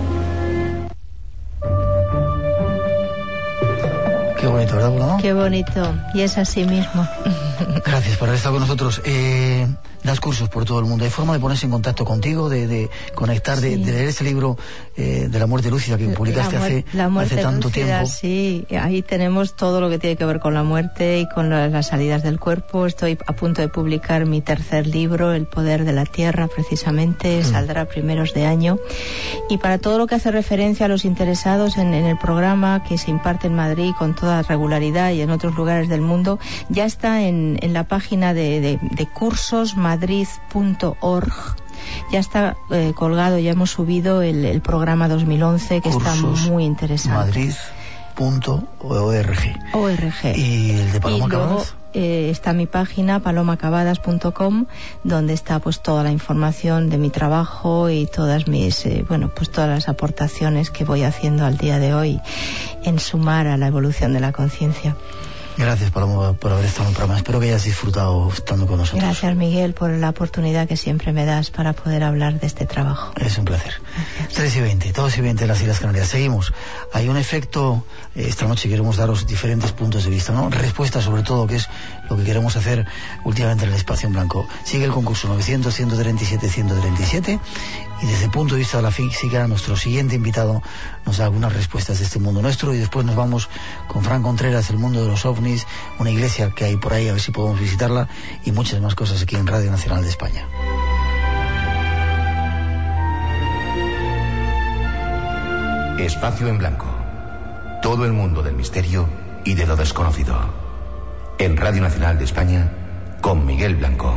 Qué bonito, ¿verdad, Bruno? Qué bonito, y es así mismo. Gracias por haber estado con nosotros. Eh, das cursos por todo el mundo. ¿Hay forma de ponerse en contacto contigo, de, de conectar, sí. de, de leer ese libro eh, de la muerte lúcida que publicaste la hace, la hace tanto lúcida, tiempo? Sí, ahí tenemos todo lo que tiene que ver con la muerte y con la, las salidas del cuerpo. Estoy a punto de publicar mi tercer libro, El poder de la tierra, precisamente, mm. saldrá a primeros de año. Y para todo lo que hace referencia a los interesados en, en el programa que se imparte en Madrid con toda regularidad y en otros lugares del mundo, ya está en, en la página de, de, de cursos madrid punto org. Ya está eh, colgado, ya hemos subido el, el programa dos mil once, que cursos está muy interesante. madrid punto org. org. ¿Y el de Paloma y luego, Cabadas? Eh, está mi página paloma cabadas punto com, donde está pues toda la información de mi trabajo y todas mis eh, bueno pues todas las aportaciones que voy haciendo al día de hoy en sumar a la evolución de la conciencia. Gracias, Paloma, por haber estado en el programa. Espero que hayas disfrutado estando con nosotros. Gracias, Miguel, por la oportunidad que siempre me das para poder hablar de este trabajo. Es un placer. Gracias. tres y veinte, dos y veinte en las Islas Canarias. Seguimos. Hay un efecto, eh, esta noche queremos daros diferentes puntos de vista, ¿no? Respuesta sobre todo, que es lo que queremos hacer últimamente en el Espacio en Blanco. Sigue el concurso novecientos, ciento treinta y siete, ciento treinta y siete, y desde el punto de vista de la física, nuestro siguiente invitado nos da algunas respuestas de este mundo nuestro, y después nos vamos con Fran Contreras, el mundo de los ovnis, una iglesia que hay por ahí, a ver si podemos visitarla, y muchas más cosas aquí en Radio Nacional de España. Espacio en Blanco. Todo el mundo del misterio y de lo desconocido. En Radio Nacional de España, con Miguel Blanco.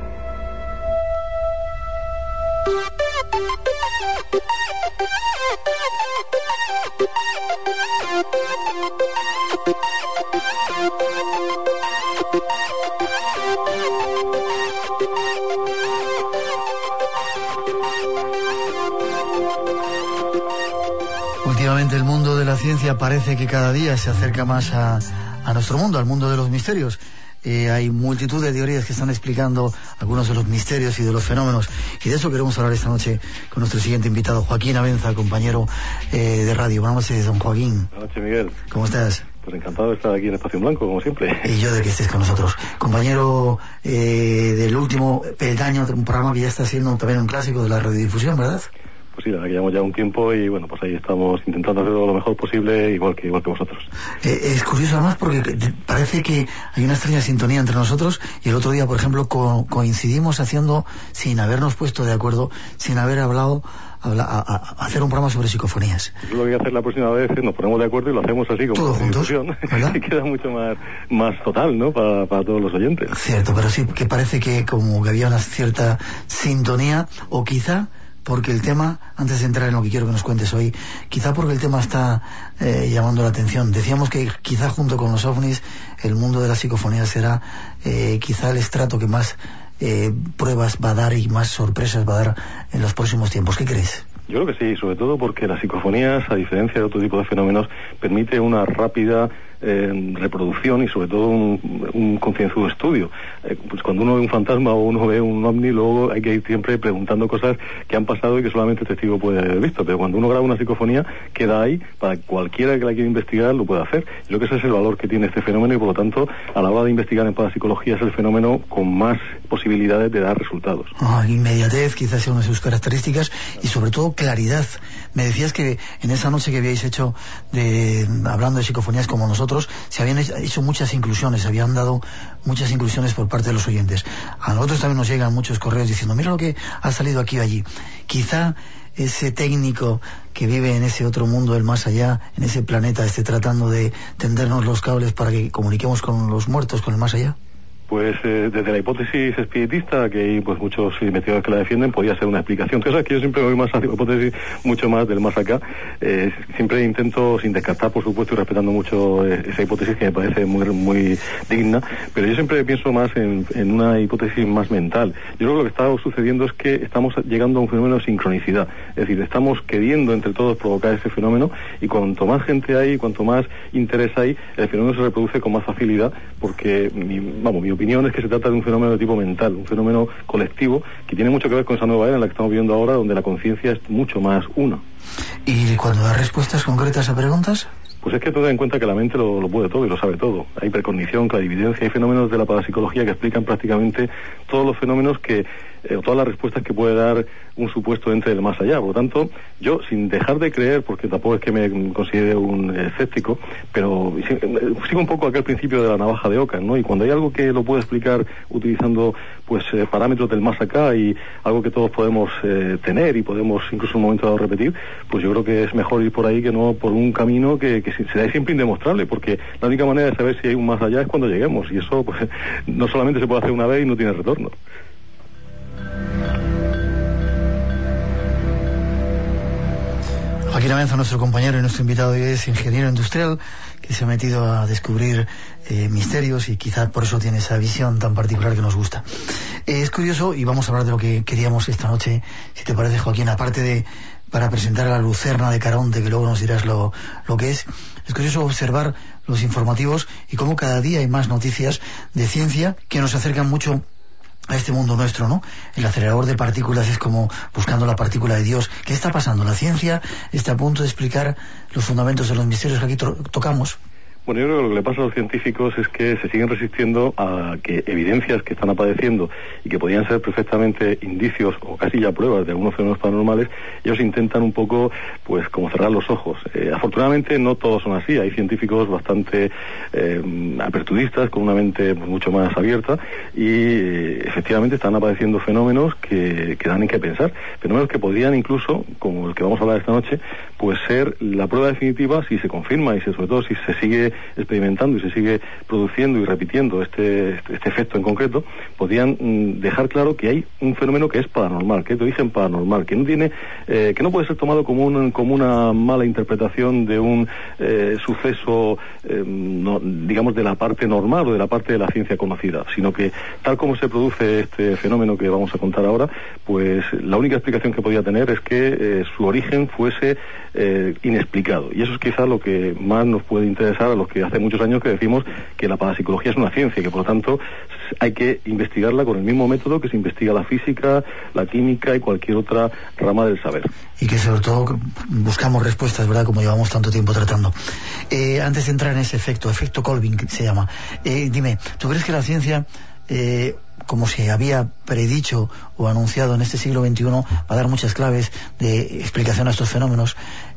Últimamente el mundo de la ciencia parece que cada día se acerca más a, a nuestro mundo, al mundo de los misterios. Eh, hay multitud de teorías que están explicando algunos de los misterios y de los fenómenos, y de eso queremos hablar esta noche con nuestro siguiente invitado, Joaquín Abenza, compañero eh, de radio. Buenas noches, don Joaquín. Buenas noches, Miguel. ¿Cómo estás? Pues encantado de estar aquí en Espacio en Blanco, como siempre. Y yo de que estés con nosotros. Compañero eh, del último peldaño, un programa que ya está siendo también un clásico de la radiodifusión, ¿verdad? Pues sí, la verdad que llevamos ya un tiempo y bueno, pues ahí estamos intentando hacerlo lo mejor posible, igual que igual que vosotros. Eh, es curioso además porque parece que hay una extraña sintonía entre nosotros, y el otro día, por ejemplo, co coincidimos haciendo, sin habernos puesto de acuerdo, sin haber hablado, habla, a, a hacer un programa sobre psicofonías. Yo lo que voy a hacer la próxima vez es nos ponemos de acuerdo y lo hacemos así, como todos juntos, y queda mucho más, más total, ¿no? Para, para todos los oyentes. Cierto, pero sí que parece que como que había una cierta sintonía, o quizá porque el tema, antes de entrar en lo que quiero que nos cuentes hoy, quizá porque el tema está eh, llamando la atención. Decíamos que quizá junto con los ovnis, el mundo de la psicofonía será eh, quizá el estrato que más eh, pruebas va a dar y más sorpresas va a dar en los próximos tiempos. ¿Qué crees? Yo creo que sí, sobre todo porque las psicofonías, a diferencia de otro tipo de fenómenos, permite una rápida eh, reproducción y sobre todo un, un concienzudo estudio. Eh, pues cuando uno ve un fantasma o uno ve un ovni, luego hay que ir siempre preguntando cosas que han pasado y que solamente el testigo puede haber visto. Pero cuando uno graba una psicofonía, queda ahí para que cualquiera que la quiera investigar lo pueda hacer. Yo creo que ese es el valor que tiene este fenómeno, y por lo tanto, a la hora de investigar en parapsicología, es el fenómeno con más posibilidades de dar resultados. Oh, inmediatez quizás sea una de sus características, y sobre todo claridad. Me decías que en esa noche que habíais hecho de hablando de psicofonías como nosotros, se habían hecho muchas inclusiones, se habían dado muchas inclusiones por parte de los oyentes. A nosotros también nos llegan muchos correos diciendo, mira lo que ha salido aquí o allí. Quizá ese técnico que vive en ese otro mundo del más allá, en ese planeta, esté tratando de tendernos los cables para que comuniquemos con los muertos, con el más allá. Pues eh, desde la hipótesis espiritista, que hay pues muchos investigadores que la defienden, podría ser una explicación. Que, o sea, que yo siempre voy más a la hipótesis, mucho más del más acá. Eh, siempre intento, sin descartar, por supuesto, y respetando mucho eh, esa hipótesis, que me parece muy muy digna, pero yo siempre pienso más en, en una hipótesis más mental. Yo creo que lo que está sucediendo es que estamos llegando a un fenómeno de sincronicidad. Es decir, estamos queriendo entre todos provocar ese fenómeno, y cuanto más gente hay, cuanto más interés hay, el fenómeno se reproduce con más facilidad, porque, mi, vamos, mi opinión es que se trata de un fenómeno de tipo mental, un fenómeno colectivo que tiene mucho que ver con esa nueva era en la que estamos viviendo ahora, donde la conciencia es mucho más una. ¿Y cuando da respuestas concretas a preguntas? Pues es que ten en cuenta que la mente lo, lo puede todo y lo sabe todo. Hay precognición, clarividencia, hay fenómenos de la parapsicología que explican prácticamente todos los fenómenos que, eh, o todas las respuestas que puede dar un supuesto ente del más allá. Por lo tanto, yo, sin dejar de creer, porque tampoco es que me considere un escéptico, pero sigo un poco aquel principio de la navaja de Ockham, ¿no? Y cuando hay algo que lo puede explicar utilizando pues eh, parámetros del más acá, y algo que todos podemos eh, tener y podemos incluso en un momento dado repetir, pues yo creo que es mejor ir por ahí que no por un camino que, que será siempre indemostrable, porque la única manera de saber si hay un más allá es cuando lleguemos, y eso pues no solamente se puede hacer una vez y no tiene retorno. Joaquín Abenza, nuestro compañero y nuestro invitado hoy, es ingeniero industrial que se ha metido a descubrir eh, misterios, y quizás por eso tiene esa visión tan particular que nos gusta. Eh, es curioso, y vamos a hablar de lo que queríamos esta noche, si te parece, Joaquín, aparte de para presentar a la Lucerna de Caronte, que luego nos dirás lo, lo que es. Es curioso observar los informativos y cómo cada día hay más noticias de ciencia que nos acercan mucho a este mundo nuestro, ¿no? El acelerador de partículas es como buscando la partícula de Dios. ¿Qué está pasando? La ciencia está a punto de explicar los fundamentos de los misterios que aquí to tocamos. Bueno, yo creo que lo que le pasa a los científicos es que se siguen resistiendo a que evidencias que están apareciendo y que podían ser perfectamente indicios o casi ya pruebas de algunos fenómenos paranormales, ellos intentan un poco, pues, como cerrar los ojos. Eh, afortunadamente no todos son así, hay científicos bastante eh, aperturistas, con una mente pues, mucho más abierta y eh, efectivamente están apareciendo fenómenos que, que dan en qué pensar, fenómenos que podrían incluso, como el que vamos a hablar esta noche, pues ser la prueba definitiva si se confirma y si, sobre todo si se sigue experimentando y se sigue produciendo y repitiendo este, este, este efecto en concreto, podrían mm, dejar claro que hay un fenómeno que es paranormal, que es de origen paranormal, que no tiene, eh, que no puede ser tomado como, un, como una mala interpretación de un eh, suceso, eh, no, digamos, de la parte normal o de la parte de la ciencia conocida, sino que tal como se produce este fenómeno que vamos a contar ahora, pues la única explicación que podía tener es que eh, su origen fuese eh, inexplicado. Y eso es quizás lo que más nos puede interesar a los que hace muchos años que decimos que la parapsicología es una ciencia y que por lo tanto hay que investigarla con el mismo método que se investiga la física, la química y cualquier otra rama del saber. Y que sobre todo buscamos respuestas, ¿verdad?, como llevamos tanto tiempo tratando. Eh, antes de entrar en ese efecto, efecto Colvin que se llama, eh, dime, ¿tú crees que la ciencia, eh, como se había predicho o anunciado en este siglo veintiuno, va a dar muchas claves de explicación a estos fenómenos,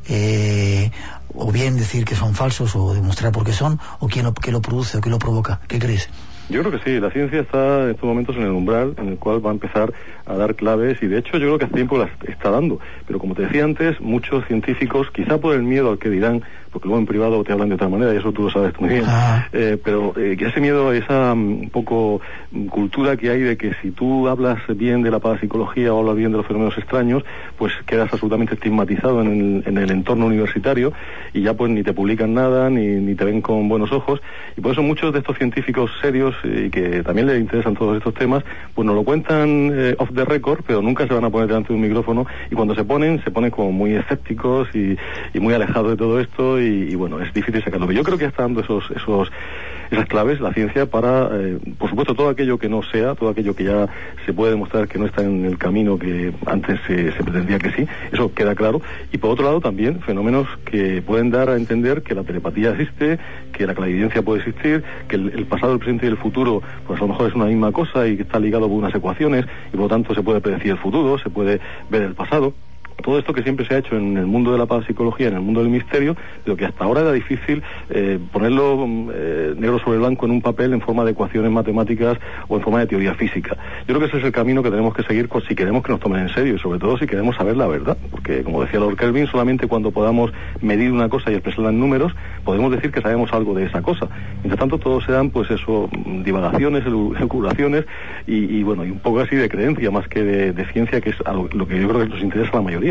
eh, o bien decir que son falsos o demostrar por qué son, o quién lo, qué lo produce o qué lo provoca? ¿Qué crees? Yo creo que sí, la ciencia está en estos momentos en el umbral en el cual va a empezar a dar claves y de hecho yo creo que hace tiempo las está dando, pero como te decía antes, muchos científicos, quizá por el miedo al que dirán, porque luego en privado te hablan de otra manera y eso tú lo sabes muy bien, ah. eh, pero eh, ese miedo, esa un poco cultura que hay de que si tú hablas bien de la parapsicología o hablas bien de los fenómenos extraños, pues quedas absolutamente estigmatizado en el, en el entorno universitario y ya pues ni te publican nada, ni, ni te ven con buenos ojos, y por eso muchos de estos científicos serios y que también les interesan todos estos temas, pues nos lo cuentan eh, off the record, pero nunca se van a poner delante de un micrófono, y cuando se ponen, se ponen como muy escépticos y, y muy alejados de todo esto, y, y bueno, es difícil sacarlo. Pero yo creo que ya está dando esos, esos, esas claves, la ciencia, para, eh, por supuesto, todo aquello que no sea, todo aquello que ya se puede demostrar que no está en el camino que antes se, se pretendía que sí, eso queda claro, y por otro lado también fenómenos que pueden dar a entender que la telepatía existe, que la clarividencia puede existir, que el, el pasado, el presente y el futuro pues a lo mejor es una misma cosa y que está ligado por unas ecuaciones y por lo tanto se puede predecir el futuro, se puede ver el pasado. Todo esto que siempre se ha hecho en el mundo de la parapsicología, en el mundo del misterio, lo que hasta ahora era difícil eh, ponerlo eh, negro sobre blanco en un papel en forma de ecuaciones matemáticas o en forma de teoría física. Yo creo que ese es el camino que tenemos que seguir si queremos que nos tomen en serio y sobre todo si queremos saber la verdad, porque como decía Lord Kelvin, solamente cuando podamos medir una cosa y expresarla en números podemos decir que sabemos algo de esa cosa. Mientras tanto todos serán pues eso, divagaciones, elucubraciones y, y bueno, y un poco así de creencia más que de, de ciencia, que es algo, lo que yo creo que nos interesa a la mayoría.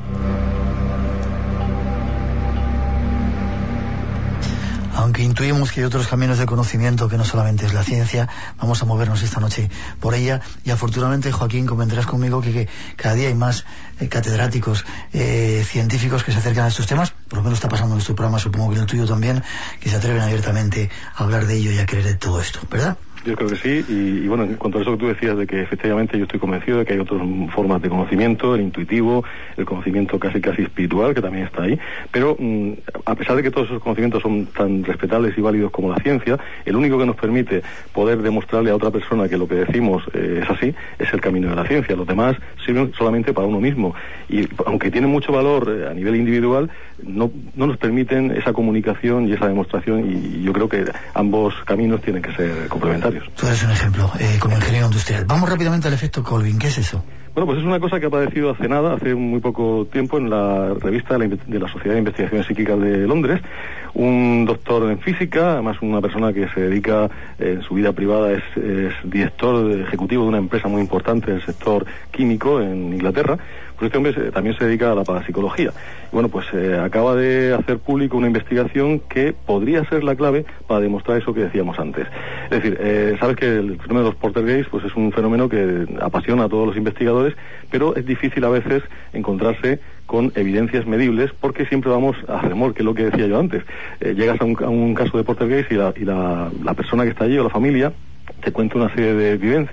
Aunque intuimos que hay otros caminos de conocimiento que no solamente es la ciencia, vamos a movernos esta noche por ella y afortunadamente, Joaquín, convendrás conmigo que, que cada día hay más eh, catedráticos, eh, científicos que se acercan a estos temas, por lo menos está pasando en nuestro programa, supongo que en el tuyo también, que se atreven abiertamente a hablar de ello y a creer de todo esto, ¿verdad? Yo creo que sí, y, y bueno, en cuanto a eso que tú decías de que efectivamente yo estoy convencido de que hay otras formas de conocimiento, el intuitivo, el conocimiento casi casi espiritual, que también está ahí, pero mmm, a pesar de que todos esos conocimientos son tan respetables y válidos como la ciencia, el único que nos permite poder demostrarle a otra persona que lo que decimos eh, es así, es el camino de la ciencia. Los demás sirven solamente para uno mismo, y aunque tienen mucho valor eh, a nivel individual, no, no nos permiten esa comunicación y esa demostración, y yo creo que ambos caminos tienen que ser complementarios. Tú eres un ejemplo, eh, como ingeniero industrial. Vamos rápidamente al efecto Colvin. ¿Qué es eso? Bueno, pues es una cosa que ha aparecido hace nada, hace muy poco tiempo, en la revista de la, de la Sociedad de Investigaciones Psíquicas de Londres. Un doctor en física, además una persona que se dedica, eh, en su vida privada, es, es director ejecutivo de una empresa muy importante del sector químico en Inglaterra. Pues este hombre se, también se dedica a la parapsicología. Y bueno, pues eh, acaba de hacer público una investigación que podría ser la clave para demostrar eso que decíamos antes. Es decir, eh, sabes que el fenómeno de los poltergeists pues es un fenómeno que apasiona a todos los investigadores, pero es difícil a veces encontrarse con evidencias medibles, porque siempre vamos a remolque, que es lo que decía yo antes. Eh, llegas a un, a un caso de poltergeist y, la, y la, la persona que está allí o la familia te cuenta una serie de vivencias,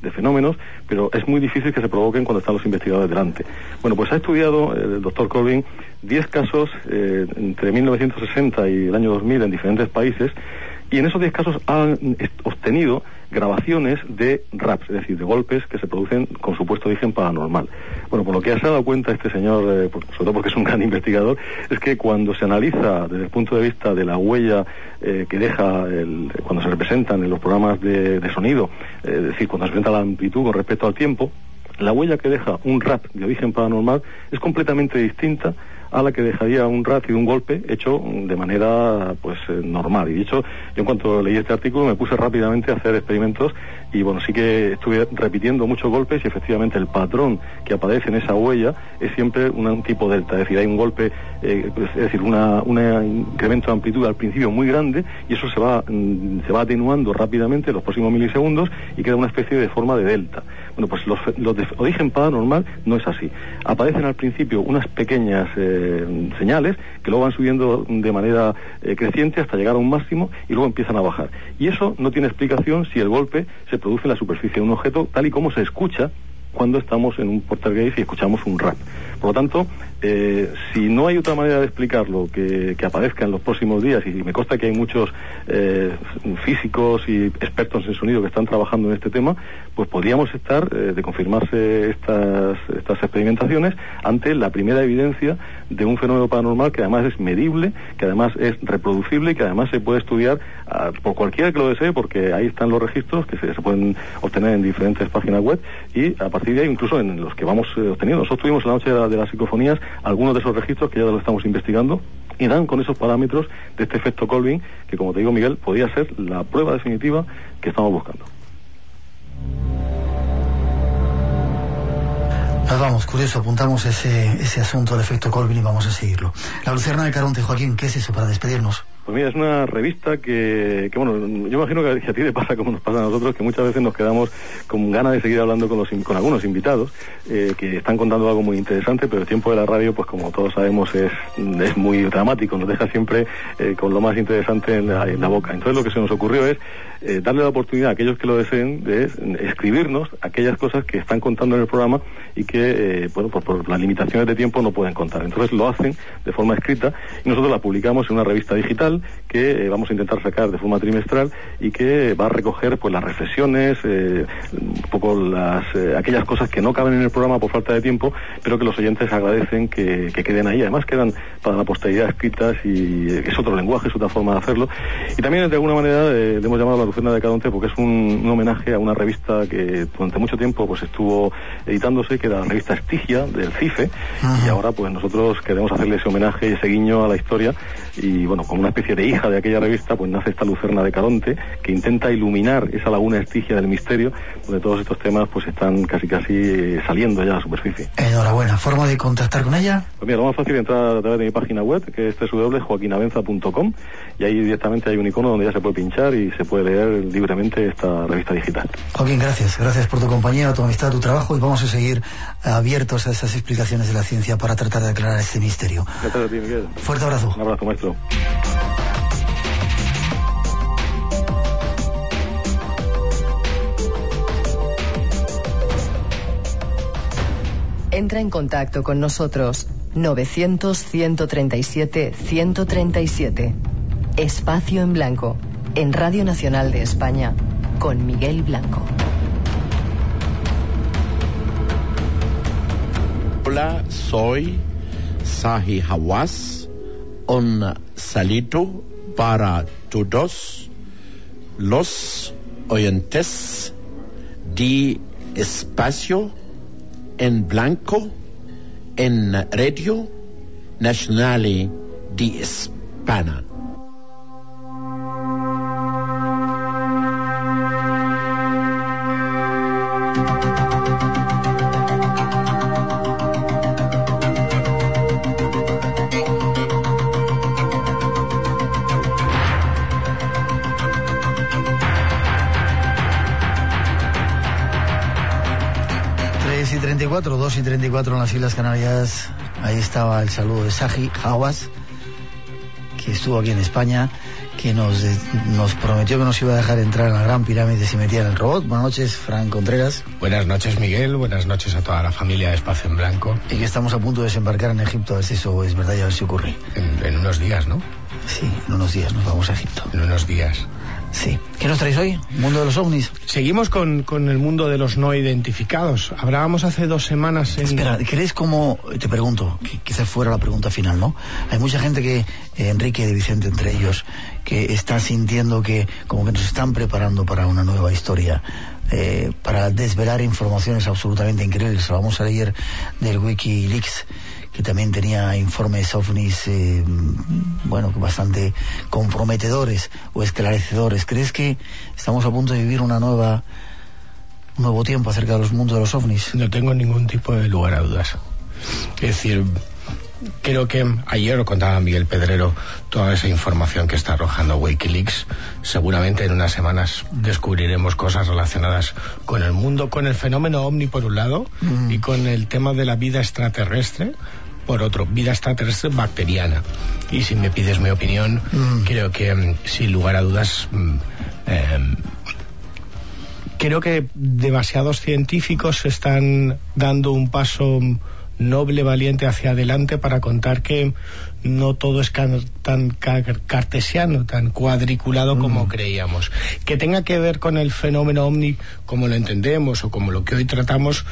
de fenómenos, pero es muy difícil que se provoquen cuando están los investigadores delante. Bueno, pues ha estudiado el doctor Colvin diez casos eh, entre mil novecientos sesenta y el año dos mil en diferentes países, y en esos diez casos han obtenido grabaciones de raps, es decir, de golpes que se producen con supuesto origen paranormal. Bueno, por lo que se ha dado cuenta este señor, eh, por, sobre todo porque es un gran investigador, es que cuando se analiza desde el punto de vista de la huella eh, que deja, el, cuando se representan en los programas de, de sonido, eh, es decir, cuando se representa la amplitud con respecto al tiempo, la huella que deja un rap de origen paranormal es completamente distinta a la que dejaría un rap y un golpe hecho de manera pues eh, normal. Y de hecho, yo en cuanto leí este artículo me puse rápidamente a hacer experimentos y bueno, sí que estuve repitiendo muchos golpes y efectivamente el patrón que aparece en esa huella es siempre un, un tipo delta, es decir, hay un golpe, eh, es decir, una, una incremento de amplitud al principio muy grande y eso se va, mm, se va atenuando rápidamente en los próximos milisegundos y queda una especie de forma de delta. Bueno, pues los, los de origen paranormal no es así. Aparecen al principio unas pequeñas eh, señales que luego van subiendo de manera eh, creciente hasta llegar a un máximo y luego empiezan a bajar. Y eso no tiene explicación si el golpe se produce en la superficie de un objeto tal y como se escucha cuando estamos en un poltergeist y escuchamos un rap. Por lo tanto, eh, si no hay otra manera de explicarlo que, que aparezca en los próximos días, y me consta que hay muchos eh, físicos y expertos en sonido que están trabajando en este tema, pues podríamos estar, eh, de confirmarse estas, estas experimentaciones, ante la primera evidencia de un fenómeno paranormal que además es medible, que además es reproducible y que además se puede estudiar uh, por cualquiera que lo desee, porque ahí están los registros que se, se pueden obtener en diferentes páginas web y a partir de ahí, incluso en los que vamos eh, obteniendo. Nosotros tuvimos en la noche de, la, de las psicofonías algunos de esos registros que ya lo estamos investigando y dan con esos parámetros de este efecto Colvin, que como te digo, Miguel, podría ser la prueba definitiva que estamos buscando. Nos vamos, curioso, apuntamos ese, ese asunto del efecto Colvin y vamos a seguirlo. La Lucerna de Caronte, Joaquín, ¿qué es eso para despedirnos? Pues mira, es una revista que, que bueno, yo imagino que a ti te pasa como nos pasa a nosotros, que muchas veces nos quedamos con ganas de seguir hablando con los con algunos invitados eh, que están contando algo muy interesante, pero el tiempo de la radio, pues como todos sabemos, es, es muy dramático, nos deja siempre eh, con lo más interesante en la, en la boca. Entonces lo que se nos ocurrió es eh, darle la oportunidad a aquellos que lo deseen de escribirnos aquellas cosas que están contando en el programa y que, eh, bueno, pues por las limitaciones de tiempo no pueden contar. Entonces lo hacen de forma escrita y nosotros la publicamos en una revista digital que eh, vamos a intentar sacar de forma trimestral y que va a recoger pues las reflexiones, eh, un poco las eh, aquellas cosas que no caben en el programa por falta de tiempo, pero que los oyentes agradecen que, que queden ahí. Además quedan para la posteridad escritas y eh, es otro lenguaje, es otra forma de hacerlo. Y también de alguna manera eh, le hemos llamado La Lucerna de Caronte porque es un, un homenaje a una revista que durante mucho tiempo pues estuvo editándose, que era la revista Estigia del CIFE. Ajá. Y ahora pues nosotros queremos hacerle ese homenaje y ese guiño a la historia y bueno, como una especie de hija de aquella revista, pues nace esta Lucerna de Caronte que intenta iluminar esa laguna Estigia del misterio, donde todos estos temas pues están casi casi eh, saliendo ya a la superficie. Enhorabuena. ¿Forma de contactar con ella? Pues mira, lo más fácil es entrar a través de mi página web, que es doble u doble u doble u punto joaquin abenza punto com, y ahí directamente hay un icono donde ya se puede pinchar y se puede leer libremente esta revista digital. Joaquín, gracias. Gracias por tu compañía, tu amistad, tu trabajo, y vamos a seguir abiertos a esas explicaciones de la ciencia para tratar de aclarar este misterio. Gracias a ti, Miguel. Fuerte abrazo. Un abrazo, maestro. Entra en contacto con nosotros. novecientos, ciento treinta y siete, ciento treinta y siete. Espacio en Blanco, en Radio Nacional de España, con Miguel Blanco. Hola, soy Zahi Hawass. Un saludo para todos los oyentes de Espacio en Blanco en Radio Nacional de España. dos y treinta y cuatro en las Islas Canarias. Ahí estaba el saludo de Zahi Hawass, que estuvo aquí en España, que nos, nos prometió que nos iba a dejar entrar en la Gran Pirámide si metía en el robot. Buenas noches, Fran Contreras. Buenas noches, Miguel. Buenas noches a toda la familia de Espacio en Blanco. Y que estamos a punto de desembarcar en Egipto, a ver si eso es verdad y a ver si ocurre. En, en unos días, ¿no? Sí, en unos días nos vamos a Egipto. En unos días. Sí. ¿Qué nos traéis hoy? ¿Mundo de los ovnis? Seguimos con, con el mundo de los no identificados. Hablábamos hace dos semanas en... Espera, ¿crees como... Te pregunto, que quizás fuera la pregunta final, ¿no? Hay mucha gente que, eh, Enrique y Vicente entre ellos, que están sintiendo que como que nos están preparando para una nueva historia, eh, para desvelar informaciones absolutamente increíbles. Vamos a leer del Wikileaks, que también tenía informes ovnis, eh, bueno, bastante comprometedores o esclarecedores. ¿Crees que estamos a punto de vivir una nueva, un nuevo tiempo acerca de los mundos de los ovnis? No tengo ningún tipo de lugar a dudas. Es decir, creo que ayer lo contaba Miguel Pedrero, toda esa información que está arrojando Wikileaks. Seguramente en unas semanas descubriremos cosas relacionadas con el mundo, con el fenómeno ovni por un lado, mm. y con el tema de la vida extraterrestre por otro, vida extraterrestre bacteriana. Y si me pides mi opinión, mm. creo que sin lugar a dudas eh, creo que demasiados científicos están dando un paso noble, valiente hacia adelante para contar que no todo es can, tan car cartesiano, tan cuadriculado como mm. creíamos. Que tenga que ver con el fenómeno ovni como lo entendemos o como lo que hoy tratamos,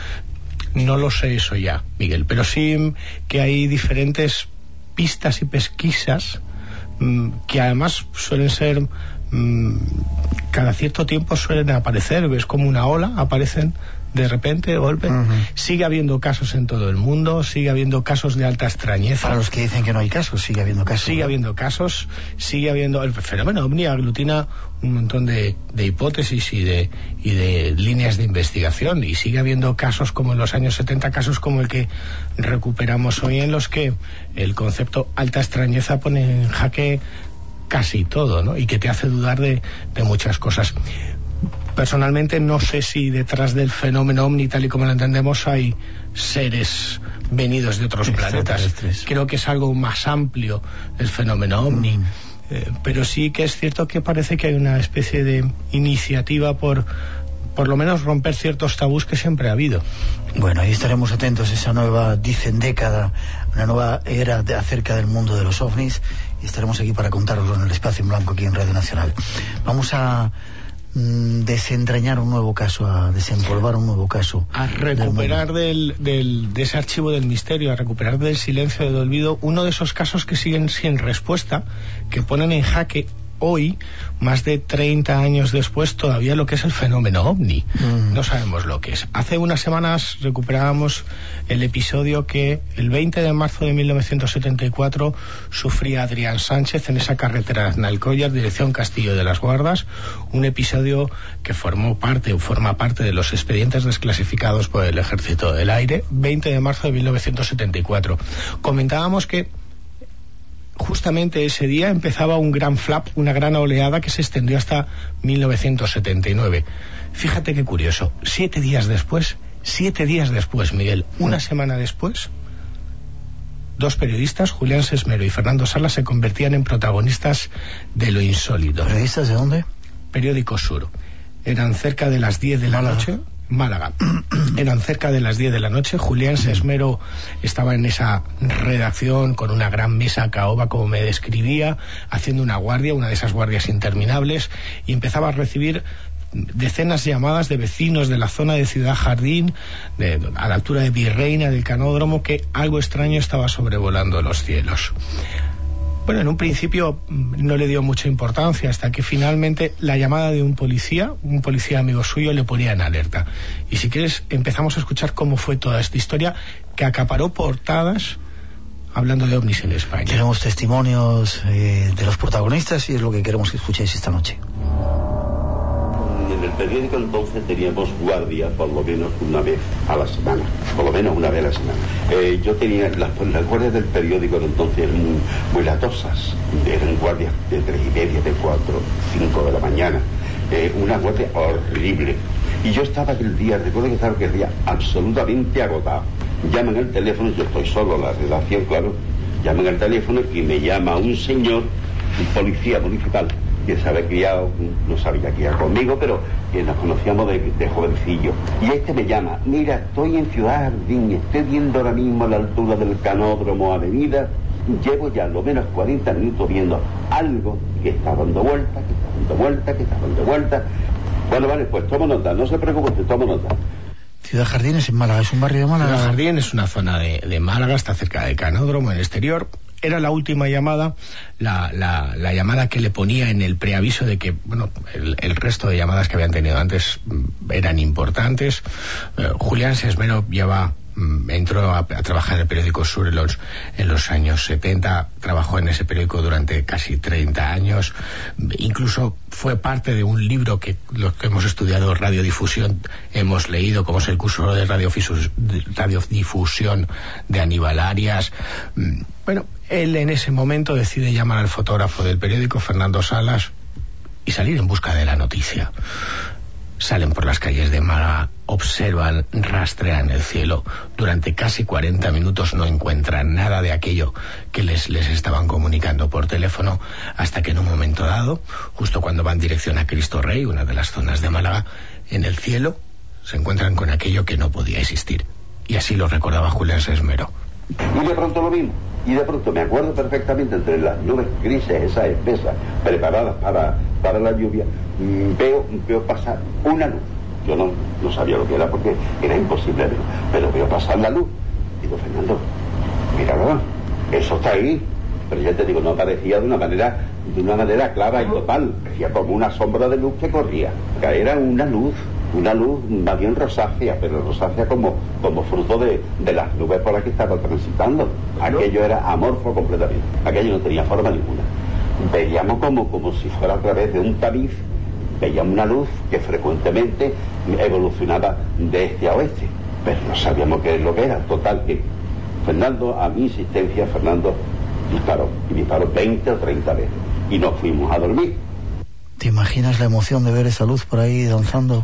no lo sé eso ya, Miguel, pero sí que hay diferentes pistas y pesquisas mmm, que además suelen ser mmm, cada cierto tiempo suelen aparecer, es como una ola, aparecen de repente, de golpe. Uh-huh. Sigue habiendo casos en todo el mundo, sigue habiendo casos de alta extrañeza. Para los que dicen que no hay casos, sigue habiendo casos. Sigue ¿no? habiendo casos, sigue habiendo... El fenómeno ovni aglutina un montón de, de hipótesis y de, y de líneas de investigación, y sigue habiendo casos como en los años setenta, casos como el que recuperamos hoy, en los que el concepto alta extrañeza pone en jaque casi todo, ¿no? Y que te hace dudar de, de muchas cosas. Personalmente no sé si detrás del fenómeno ovni, tal y como lo entendemos, hay seres venidos de otros planetas. Creo que es algo más amplio el fenómeno ovni. Mm. Eh, pero sí que es cierto que parece que hay una especie de iniciativa por, por lo menos romper ciertos tabús que siempre ha habido. Bueno, ahí estaremos atentos a esa nueva, dicen, década, una nueva era de, acerca del mundo de los ovnis, y estaremos aquí para contarlo en el Espacio en Blanco aquí en Radio Nacional. Vamos a desentrañar un nuevo caso, a desempolvar un nuevo caso, a recuperar del, del, de ese archivo del misterio, a recuperar del silencio del olvido uno de esos casos que siguen sin respuesta, que ponen en jaque hoy, más de treinta años después, todavía lo que es el fenómeno ovni. Mm. No sabemos lo que es. Hace unas semanas recuperábamos el episodio que el veinte de marzo de mil novecientos setenta y cuatro sufría Adrián Sánchez en esa carretera de Aznalcóllar, dirección Castillo de las Guardas, un episodio que formó parte o forma parte de los expedientes desclasificados por el Ejército del Aire, veinte de marzo de mil novecientos setenta y cuatro. Comentábamos que justamente ese día empezaba un gran flap, una gran oleada que se extendió hasta mil novecientos setenta y nueve. Fíjate qué curioso, siete días después, siete días después, Miguel, una semana después, dos periodistas, Julián Sesmero y Fernando Salas, se convertían en protagonistas de lo insólito. ¿Periodistas de dónde? Periódico Sur. Eran cerca de las diez de la noche. Málaga. Eran cerca de las diez de la noche. Julián Sesmero estaba en esa redacción con una gran mesa caoba, como me describía, haciendo una guardia, una de esas guardias interminables, y empezaba a recibir decenas de llamadas de vecinos de la zona de Ciudad Jardín, de, a la altura de Virreina, del Canódromo, que algo extraño estaba sobrevolando los cielos. Bueno, en un principio no le dio mucha importancia, hasta que finalmente la llamada de un policía, un policía amigo suyo, le ponía en alerta. Y si quieres, empezamos a escuchar cómo fue toda esta historia que acaparó portadas hablando de ovnis en España. Tenemos testimonios eh, de los protagonistas y es lo que queremos que escuchéis esta noche. En el periódico entonces teníamos guardia por lo menos una vez a la semana, por lo menos una vez a la semana. Eh, yo tenía, las, las guardias del periódico entonces eran muy, muy latosas, eran guardias de tres y media, de cuatro, cinco de la mañana, eh, una guardia horrible. Y yo estaba aquel día, recuerdo que estaba aquel día absolutamente agotado. Llaman el teléfono, yo estoy solo, la redacción, claro, llaman al teléfono y me llama un señor, un policía municipal, que se había criado, no sabía que iba conmigo, pero que nos conocíamos de, de jovencillo. Y este me llama, mira, estoy en Ciudad Jardín, estoy viendo ahora mismo a la altura del Canódromo Avenida, llevo ya lo menos cuarenta minutos viendo algo que está dando vueltas, que está dando vueltas, que está dando vueltas. Bueno, vale, pues tomo nota, no se preocupe, usted tomo nota. Ciudad Jardín es en Málaga, es un barrio de Málaga. Ciudad Jardín es una zona de, de Málaga, está cerca del Canódromo, en el exterior. Era la última llamada, la, la, la llamada que le ponía en el preaviso de que, bueno, el, el resto de llamadas que habían tenido antes eran importantes. Eh, Julián Sesmero lleva, entró a, a trabajar en el periódico Sur en los, en los años setenta, trabajó en ese periódico durante casi treinta años, incluso fue parte de un libro que los que hemos estudiado radiodifusión hemos leído, como es el curso de radiodifusión de Aníbal Arias. Bueno, él en ese momento decide llamar al fotógrafo del periódico, Fernando Salas, y salir en busca de la noticia. Salen por las calles de Málaga, observan, rastrean el cielo. Durante casi cuarenta minutos no encuentran nada de aquello que les, les estaban comunicando por teléfono, hasta que en un momento dado, justo cuando van en dirección a Cristo Rey, una de las zonas de Málaga, en el cielo se encuentran con aquello que no podía existir. Y así lo recordaba Julián Sesmero. Y de pronto lo vimos. Y de pronto me acuerdo perfectamente, entre las nubes grises, esas espesas, preparadas para, para la lluvia, veo, veo pasar una luz. Yo no, no sabía lo que era porque era imposible verlo, pero veo pasar la luz. Digo, Fernando, míralo, eso está ahí. Pero ya te digo, no aparecía de una manera, de una manera clara y total. Parecía como una sombra de luz que corría. Era una luz, una luz más bien rosácea, pero rosácea como, como fruto de, de las nubes por las que estaba transitando. Aquello era amorfo completamente. Aquello no tenía forma ninguna. Veíamos como, como si fuera a través de un tabiz, veíamos una luz que frecuentemente evolucionaba de este a oeste. Pero no sabíamos qué es lo que era. Total que Fernando, a mi insistencia, Fernando disparó. Y disparó veinte o treinta veces. Y nos fuimos a dormir. ¿Te imaginas la emoción de ver esa luz por ahí danzando?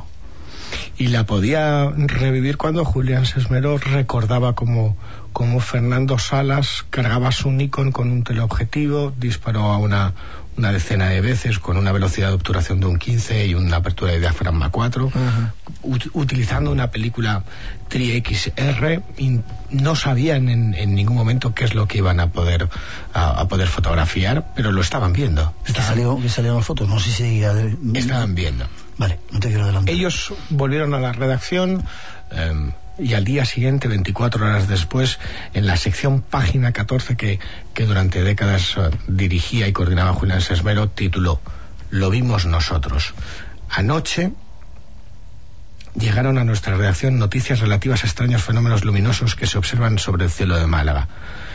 Y la podía revivir cuando Julián Sesmero recordaba cómo, cómo Fernando Salas cargaba su Nikon con un teleobjetivo, disparó a una, una decena de veces con una velocidad de obturación de un quince y una apertura de diafragma cuatro, uh-huh. ut- utilizando una película Tri X R, y no sabían en, en ningún momento qué es lo que iban a poder a, a poder fotografiar, pero lo estaban viendo. Estaban, ¿Qué salió, qué salieron las fotos? No sé si... Estaban viendo. Vale, no te quiero adelantar. Ellos volvieron a la redacción eh, y al día siguiente, veinticuatro horas después, en la sección Página catorce que, que durante décadas eh, dirigía y coordinaba Julián Sesmero, tituló Lo vimos nosotros. Anoche llegaron a nuestra redacción noticias relativas a extraños fenómenos luminosos que se observan sobre el cielo de Málaga.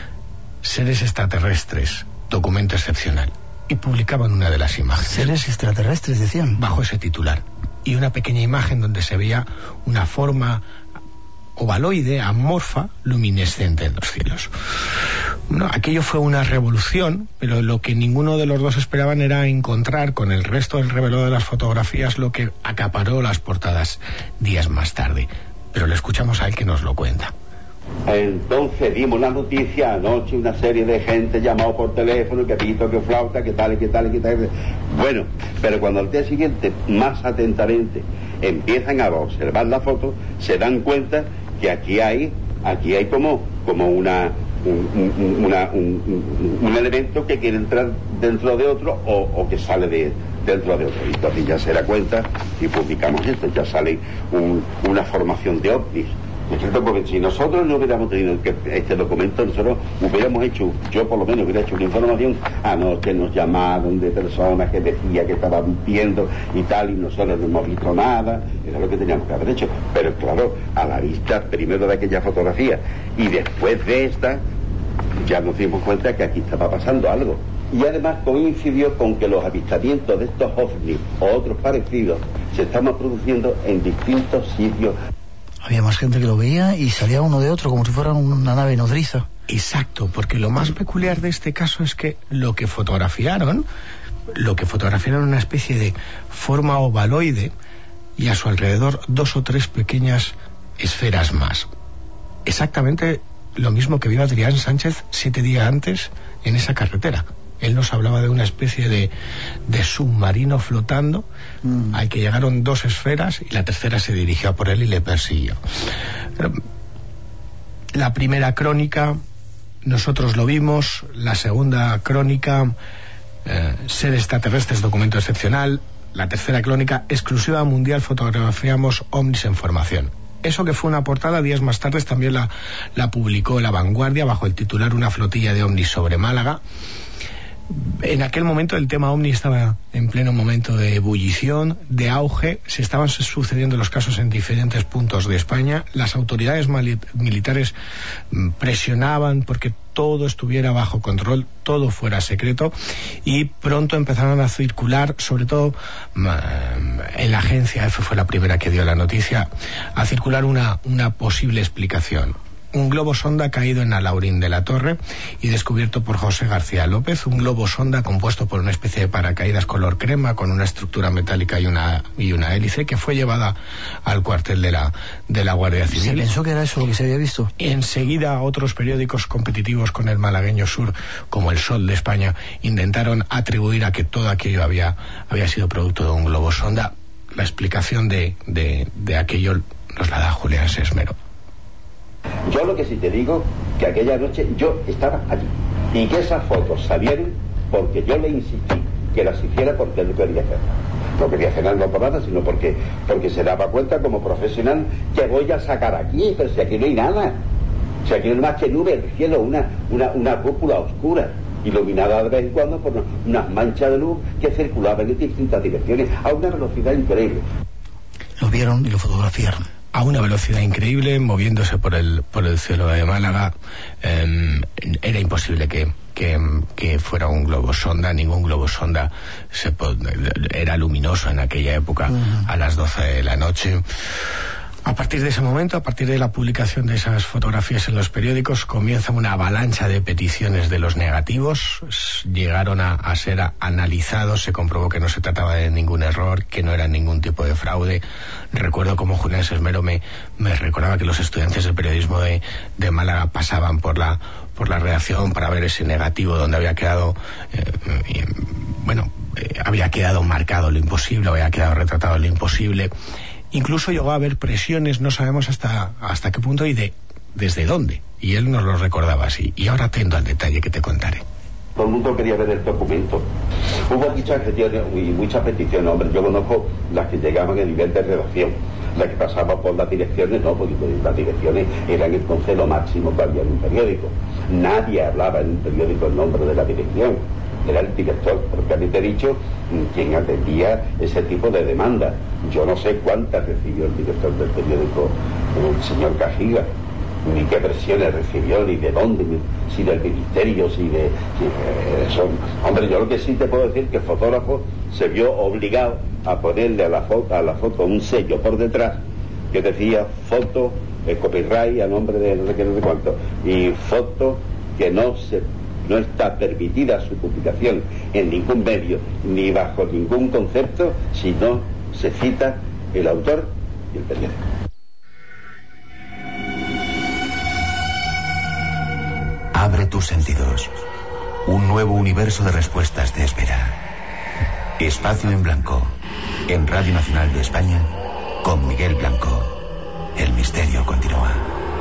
Seres extraterrestres, documento excepcional. Y publicaban una de las imágenes. Seres extraterrestres, decían. Bajo ese titular. Y una pequeña imagen donde se veía una forma ovaloide, amorfa, luminescente en los cielos. Bueno, aquello fue una revolución, pero lo que ninguno de los dos esperaban era encontrar con el resto del revelado de las fotografías lo que acaparó las portadas días más tarde. Pero le escuchamos a él que nos lo cuenta. Entonces dimos la noticia anoche, una serie de gente llamó por teléfono, que pito, que flauta, que tal y que tal y que tal. Bueno, pero cuando al día siguiente, más atentamente, empiezan a observar la foto, se dan cuenta que aquí hay, aquí hay como, como una, un, un, una, un, un elemento que quiere entrar dentro de otro o, o que sale de dentro de otro. Y entonces ya se da cuenta y publicamos esto, ya sale un, una formación de ovnis. Porque si nosotros no hubiéramos tenido este documento, nosotros hubiéramos hecho, yo por lo menos hubiera hecho una información, anoche nos llamaron de personas que decían que estaban viendo y tal, y nosotros no hemos visto nada, era lo que teníamos que haber hecho. Pero claro, a la vista primero de aquella fotografía y después de esta, ya nos dimos cuenta que aquí estaba pasando algo. Y además coincidió con que los avistamientos de estos ovnis o otros parecidos se estaban produciendo en distintos sitios. Había más gente que lo veía y salía uno de otro como si fuera una nave nodriza. Exacto, porque lo más peculiar de este caso es que lo que fotografiaron, lo que fotografiaron una especie de forma ovaloide y a su alrededor dos o tres pequeñas esferas más. Exactamente lo mismo que vio Adrián Sánchez siete días antes en esa carretera. Él nos hablaba de una especie de, de submarino flotando mm. al que llegaron dos esferas y la tercera se dirigió a por él y le persiguió. Pero la primera crónica nosotros lo vimos, la segunda crónica eh, ser extraterrestres, documento excepcional, la tercera crónica exclusiva mundial, fotografiamos ovnis en formación. Eso que fue una portada, días más tarde también la, la publicó La Vanguardia bajo el titular Una flotilla de ovnis sobre Málaga. En aquel momento el tema ovni estaba en pleno momento de ebullición, de auge, se estaban sucediendo los casos en diferentes puntos de España, las autoridades militares presionaban porque todo estuviera bajo control, todo fuera secreto, y pronto empezaron a circular, sobre todo en la agencia EFE fue la primera que dio la noticia, a circular una, una posible explicación. Un globo sonda caído en Alaurín de la Torre y descubierto por José García López, un globo sonda compuesto por una especie de paracaídas color crema con una estructura metálica y una y una hélice que fue llevada al cuartel de la de la Guardia Civil. ¿Se pensó que era eso lo que se había visto? Enseguida otros periódicos competitivos con el malagueño Sur, como El Sol de España, intentaron atribuir a que todo aquello había había sido producto de un globo sonda. La explicación de, de, de aquello nos la da Julián Sesmero. Yo lo que sí te digo, que aquella noche yo estaba allí y que esas fotos salieron porque yo le insistí que las hiciera porque él no quería hacerlas. No quería hacerlas no por nada, sino porque, porque se daba cuenta como profesional que voy a sacar aquí, pero si aquí no hay nada. Si aquí no hay más que nube, el cielo, una, una, una cúpula oscura, iluminada de vez en cuando por unas manchas de luz que circulaban en distintas direcciones a una velocidad increíble. Lo vieron y lo fotografiaron. A una velocidad increíble, moviéndose por el por el cielo de Málaga. Eh, era imposible que, que, que fuera un globo sonda. Ningún globo sonda se era luminoso en aquella época, uh-huh. a las doce de la noche. A partir de ese momento, a partir de la publicación de esas fotografías en los periódicos, comienza una avalancha de peticiones de los negativos. Llegaron a, a ser a, analizados, se comprobó que no se trataba de ningún error, que no era ningún tipo de fraude. Recuerdo como Julián Sesmero me, me recordaba que los estudiantes de periodismo de, de Málaga pasaban por la, por la redacción para ver ese negativo donde había quedado, eh, eh, bueno, eh, había quedado marcado lo imposible, había quedado retratado lo imposible. Incluso llegó a haber presiones, no sabemos hasta hasta qué punto y de desde dónde. Y él nos lo recordaba así. Y ahora atento al detalle que te contaré. Todo el mundo quería ver el documento. Hubo muchas gestiones y muchas peticiones. Hombre, yo conozco las que llegaban a nivel de redacción. Las que pasaban por las direcciones, no, porque las direcciones eran entonces lo máximo que había en un periódico. Nadie hablaba en un periódico el nombre de la dirección. Era el director, propiamente dicho, quien atendía ese tipo de demanda. Yo no sé cuántas recibió el director del periódico, el señor Cajiga, ni qué versiones recibió, ni de dónde, si del ministerio, si de... Si, eh, son, hombre, yo lo que sí te puedo decir que el fotógrafo se vio obligado a ponerle a la foto, a la foto un sello por detrás que decía foto, eh, copyright a nombre de no sé qué, no sé cuánto, y foto que no se... no está permitida su publicación en ningún medio ni bajo ningún concepto si no se cita el autor y el periódico. Abre tus sentidos. Un nuevo universo de respuestas te espera. Espacio en Blanco, en Radio Nacional de España, con Miguel Blanco. El misterio continúa.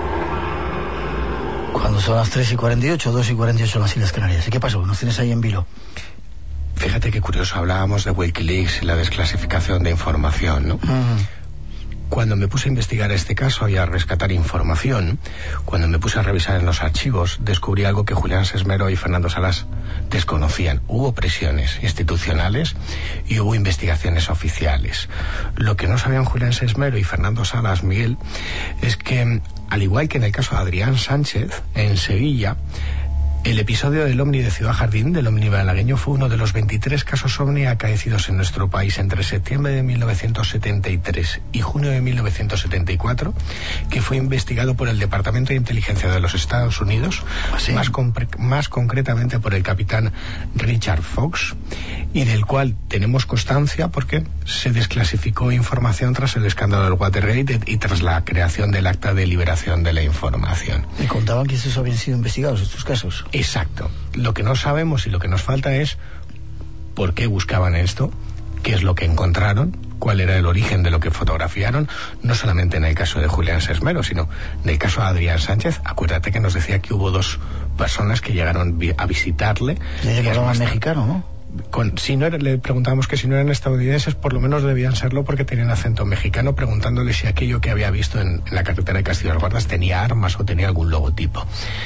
Cuando son las tres y cuarenta y ocho, dos y cuarenta y ocho en las Islas Canarias. ¿Y qué pasó? ¿Nos tienes ahí en vilo? Fíjate qué curioso, hablábamos de Wikileaks y la desclasificación de información, ¿no? Uh-huh. Cuando me puse a investigar este caso y a rescatar información, cuando me puse a revisar en los archivos, descubrí algo que Julián Sesmero y Fernando Salas desconocían. Hubo presiones institucionales y hubo investigaciones oficiales. Lo que no sabían Julián Sesmero y Fernando Salas, Miguel, es que, al igual que en el caso de Adrián Sánchez, en Sevilla, El episodio del ovni de Ciudad Jardín, del ovni malagueño, fue uno de los veintitrés casos ovni acaecidos en nuestro país entre septiembre de mil novecientos setenta y tres y junio de mil novecientos setenta y cuatro, que fue investigado por el Departamento de Inteligencia de los Estados Unidos, ¿sí? más, más concretamente por el capitán Richard Fox, y del cual tenemos constancia porque se desclasificó información tras el escándalo del Watergate y tras la creación del Acta de Liberación de la Información. ¿Y contaban que estos habían sido investigados, estos casos? Exacto. Lo que no sabemos y lo que nos falta es por qué buscaban esto, qué es lo que encontraron, cuál era el origen de lo que fotografiaron, no solamente en el caso de Julián Sesmero, sino en el caso de Adrián Sánchez. Acuérdate que nos decía que hubo dos personas que llegaron vi a visitarle. Y ella hablaba mexicano, ¿no? Con, si no era, le preguntábamos que si no eran estadounidenses, por lo menos debían serlo porque tenían acento mexicano, preguntándole si aquello que había visto en, en la carretera de Castillo de las Guardas tenía armas o tenía algún logotipo.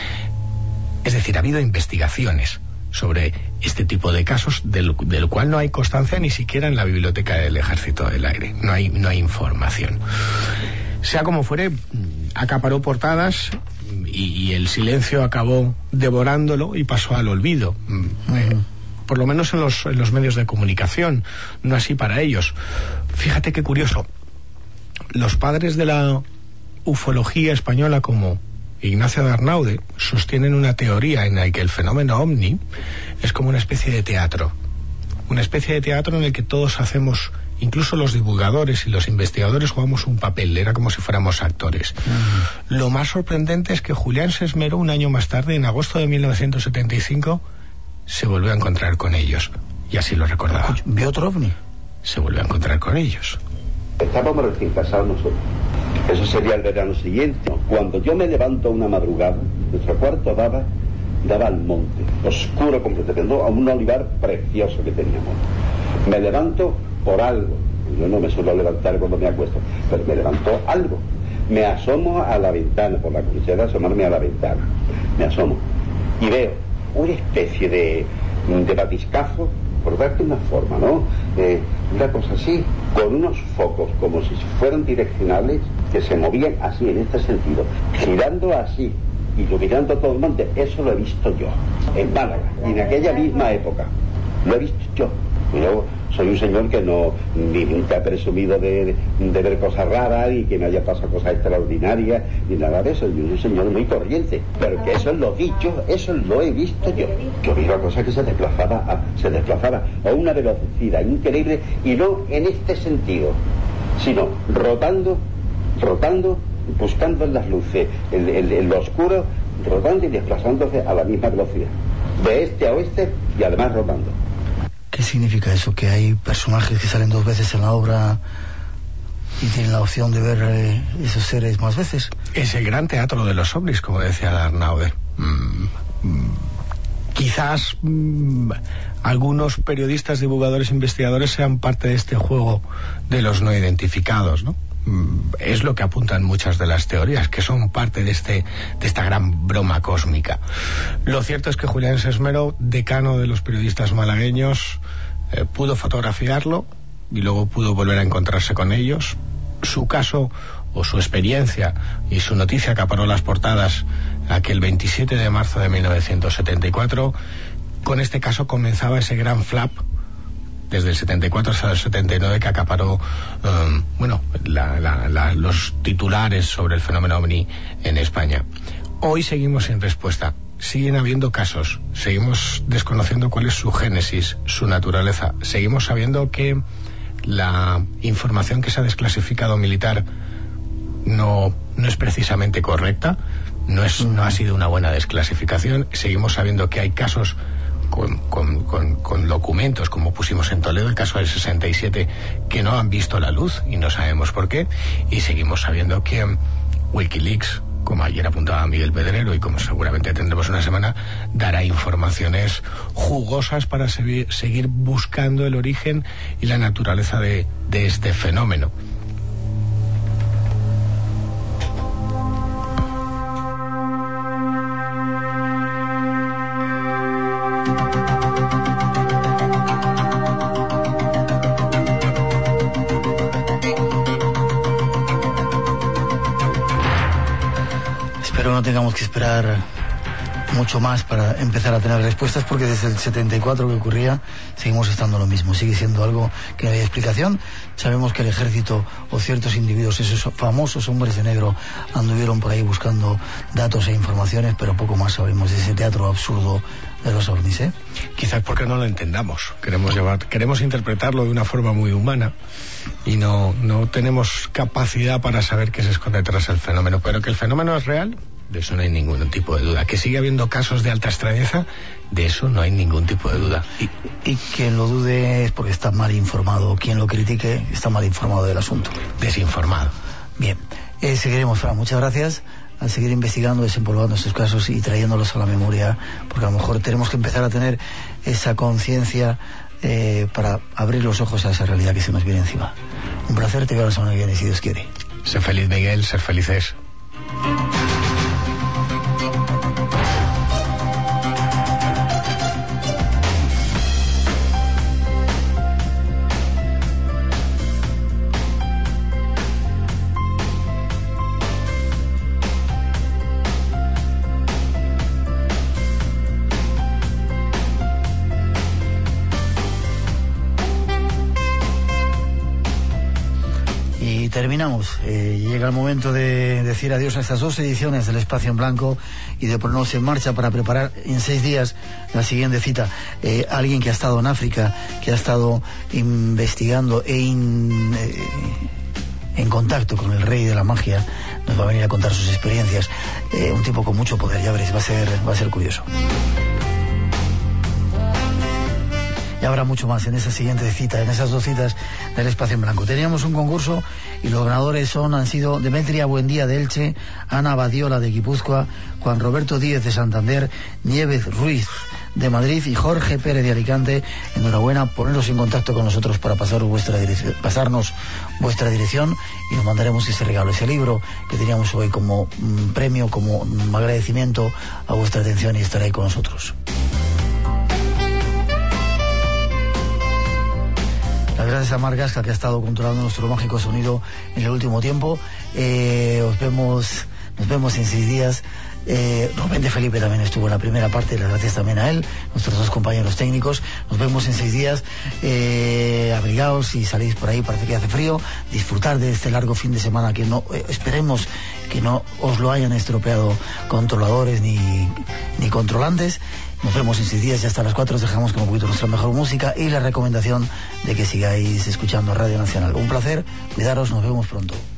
Es decir, ha habido investigaciones sobre este tipo de casos del, del cual no hay constancia ni siquiera en la biblioteca del Ejército del Aire. No hay, no hay información. Sea como fuere, acaparó portadas y, y el silencio acabó devorándolo y pasó al olvido. Uh-huh. eh, por lo menos en los, en los medios de comunicación, no así para ellos. Fíjate qué curioso. Los padres de la ufología española, como Ignacio de Arnaude, sostienen una teoría en la que el fenómeno ovni es como una especie de teatro. Una especie de teatro en el que todos hacemos, incluso los divulgadores y los investigadores, jugamos un papel, era como si fuéramos actores. Uh-huh. Lo más sorprendente es que Julián Sesmero, un año más tarde, en agosto de mil novecientos setenta y cinco, se volvió a encontrar con ellos. Y así lo recordaba. ¿Vio otro ovni? Se volvió a encontrar con ellos. Estábamos recién casados nosotros. Eso sería el verano siguiente. Cuando yo me levanto una madrugada, nuestro cuarto daba, daba al monte, oscuro completamente, a un olivar precioso que teníamos. Me levanto por algo. Yo no me suelo levantar cuando me acuesto, pero me levantó algo. Me asomo a la ventana, por la curiosidad de asomarme a la ventana. Me asomo y veo una especie de, de batiscafo, por darte una forma, ¿no? Eh, una cosa así, con unos focos como si fueran direccionales, que se movían así, en este sentido, girando así, iluminando todo el monte. Eso lo he visto yo, en Málaga, y en aquella misma época. Lo he visto yo. Yo soy un señor que no, ni nunca he presumido de, de ver cosas raras y que me haya pasado cosas extraordinarias, ni nada de eso. Yo soy un señor muy corriente, pero que eso lo vi yo, eso lo he visto yo. Yo vi una cosa que se desplazaba, a, se desplazaba a una velocidad increíble, y no en este sentido, sino rotando, rotando, buscando en las luces, en, en, en lo oscuro, rotando y desplazándose a la misma velocidad, de este a oeste y además rotando. ¿Qué significa eso? ¿Que hay personajes que salen dos veces en la obra y tienen la opción de ver eh, esos seres más veces? Es el gran teatro de los ovnis, como decía Arnaude. Mm, mm, quizás mm, algunos periodistas, divulgadores, investigadores sean parte de este juego de los no identificados, ¿no? Es lo que apuntan muchas de las teorías, que son parte de este de esta gran broma cósmica. Lo cierto es que Julián Sesmero, decano de los periodistas malagueños, eh, pudo fotografiarlo y luego pudo volver a encontrarse con ellos. Su caso o su experiencia y su noticia acaparó las portadas aquel veintisiete de marzo de mil novecientos setenta y cuatro. Con este caso comenzaba ese gran flap desde el setenta y cuatro hasta el setenta y nueve, que acaparó um, bueno, la, la, la, los titulares sobre el fenómeno ovni en España. Hoy seguimos sin respuesta. Siguen habiendo casos. Seguimos desconociendo cuál es su génesis, su naturaleza. Seguimos sabiendo que la información que se ha desclasificado militar no, no es precisamente correcta. No, es, no ha sido una buena desclasificación. Seguimos sabiendo que hay casos Con, con, con, con documentos, como pusimos en Toledo, el caso del sesenta y siete, que no han visto la luz y no sabemos por qué, y seguimos sabiendo que Wikileaks, como ayer apuntaba Miguel Pedrero y como seguramente tendremos una semana, dará informaciones jugosas para seguir, seguir buscando el origen y la naturaleza de, de este fenómeno. Espero no tengamos que esperar mucho más para empezar a tener respuestas, porque desde el setenta y cuatro que ocurría seguimos estando lo mismo, sigue siendo algo que no hay explicación. Sabemos que el ejército o ciertos individuos, esos famosos hombres de negro, anduvieron por ahí buscando datos e informaciones, pero poco más sabemos de ese teatro absurdo de los ovnis, ¿eh? Quizás porque no lo entendamos, queremos llevar, queremos interpretarlo de una forma muy humana y no, no tenemos capacidad para saber qué se esconde tras el fenómeno, pero que el fenómeno es real, de eso no hay ningún tipo de duda. Que sigue habiendo casos de alta extrañeza, de eso no hay ningún tipo de duda. Y, y quien lo dude es porque está mal informado, quien lo critique está mal informado del asunto. Desinformado. Bien, eh, seguiremos, Fran, muchas gracias. A seguir investigando, desempolvando estos casos y trayéndolos a la memoria, porque a lo mejor tenemos que empezar a tener esa conciencia eh, para abrir los ojos a esa realidad que se nos viene encima. Un placer, te veo la semana que viene, si Dios quiere. Sé feliz, Miguel, ser felices. Terminamos, eh, llega el momento de decir adiós a estas dos ediciones del Espacio en Blanco y de ponernos en marcha para preparar en seis días la siguiente cita. Eh, alguien que ha estado en África, que ha estado investigando e in, eh, en contacto con el rey de la magia, nos va a venir a contar sus experiencias. Eh, un tipo con mucho poder, ya veréis, va a ser, va a ser curioso. Y habrá mucho más en esa siguiente cita, en esas dos citas del Espacio en Blanco. Teníamos un concurso y los ganadores son, han sido Demetria Buendía de Elche, Ana Badiola de Guipúzcoa, Juan Roberto Díez de Santander, Nieves Ruiz de Madrid y Jorge Pérez de Alicante. Enhorabuena, poneros en contacto con nosotros para pasar vuestra dirección, pasarnos vuestra dirección y nos mandaremos ese regalo, ese libro que teníamos hoy como mm, premio, como mm, agradecimiento a vuestra atención y estar ahí con nosotros. Las gracias a Mar Gasca, que ha estado controlando nuestro mágico sonido en el último tiempo. Eh, os vemos, nos vemos en seis días. Eh, Rubén de Felipe también estuvo en la primera parte, las gracias también a él, nuestros dos compañeros técnicos. Nos vemos en seis días. Eh, abrigaos, si salís por ahí, parece que hace frío. Disfrutar de este largo fin de semana que no, eh, esperemos que no os lo hayan estropeado controladores ni, ni controlantes. Nos vemos en seis días y hasta las cuatro os dejamos con un poquito nuestra mejor música y la recomendación de que sigáis escuchando Radio Nacional. Un placer, cuidaros, nos vemos pronto.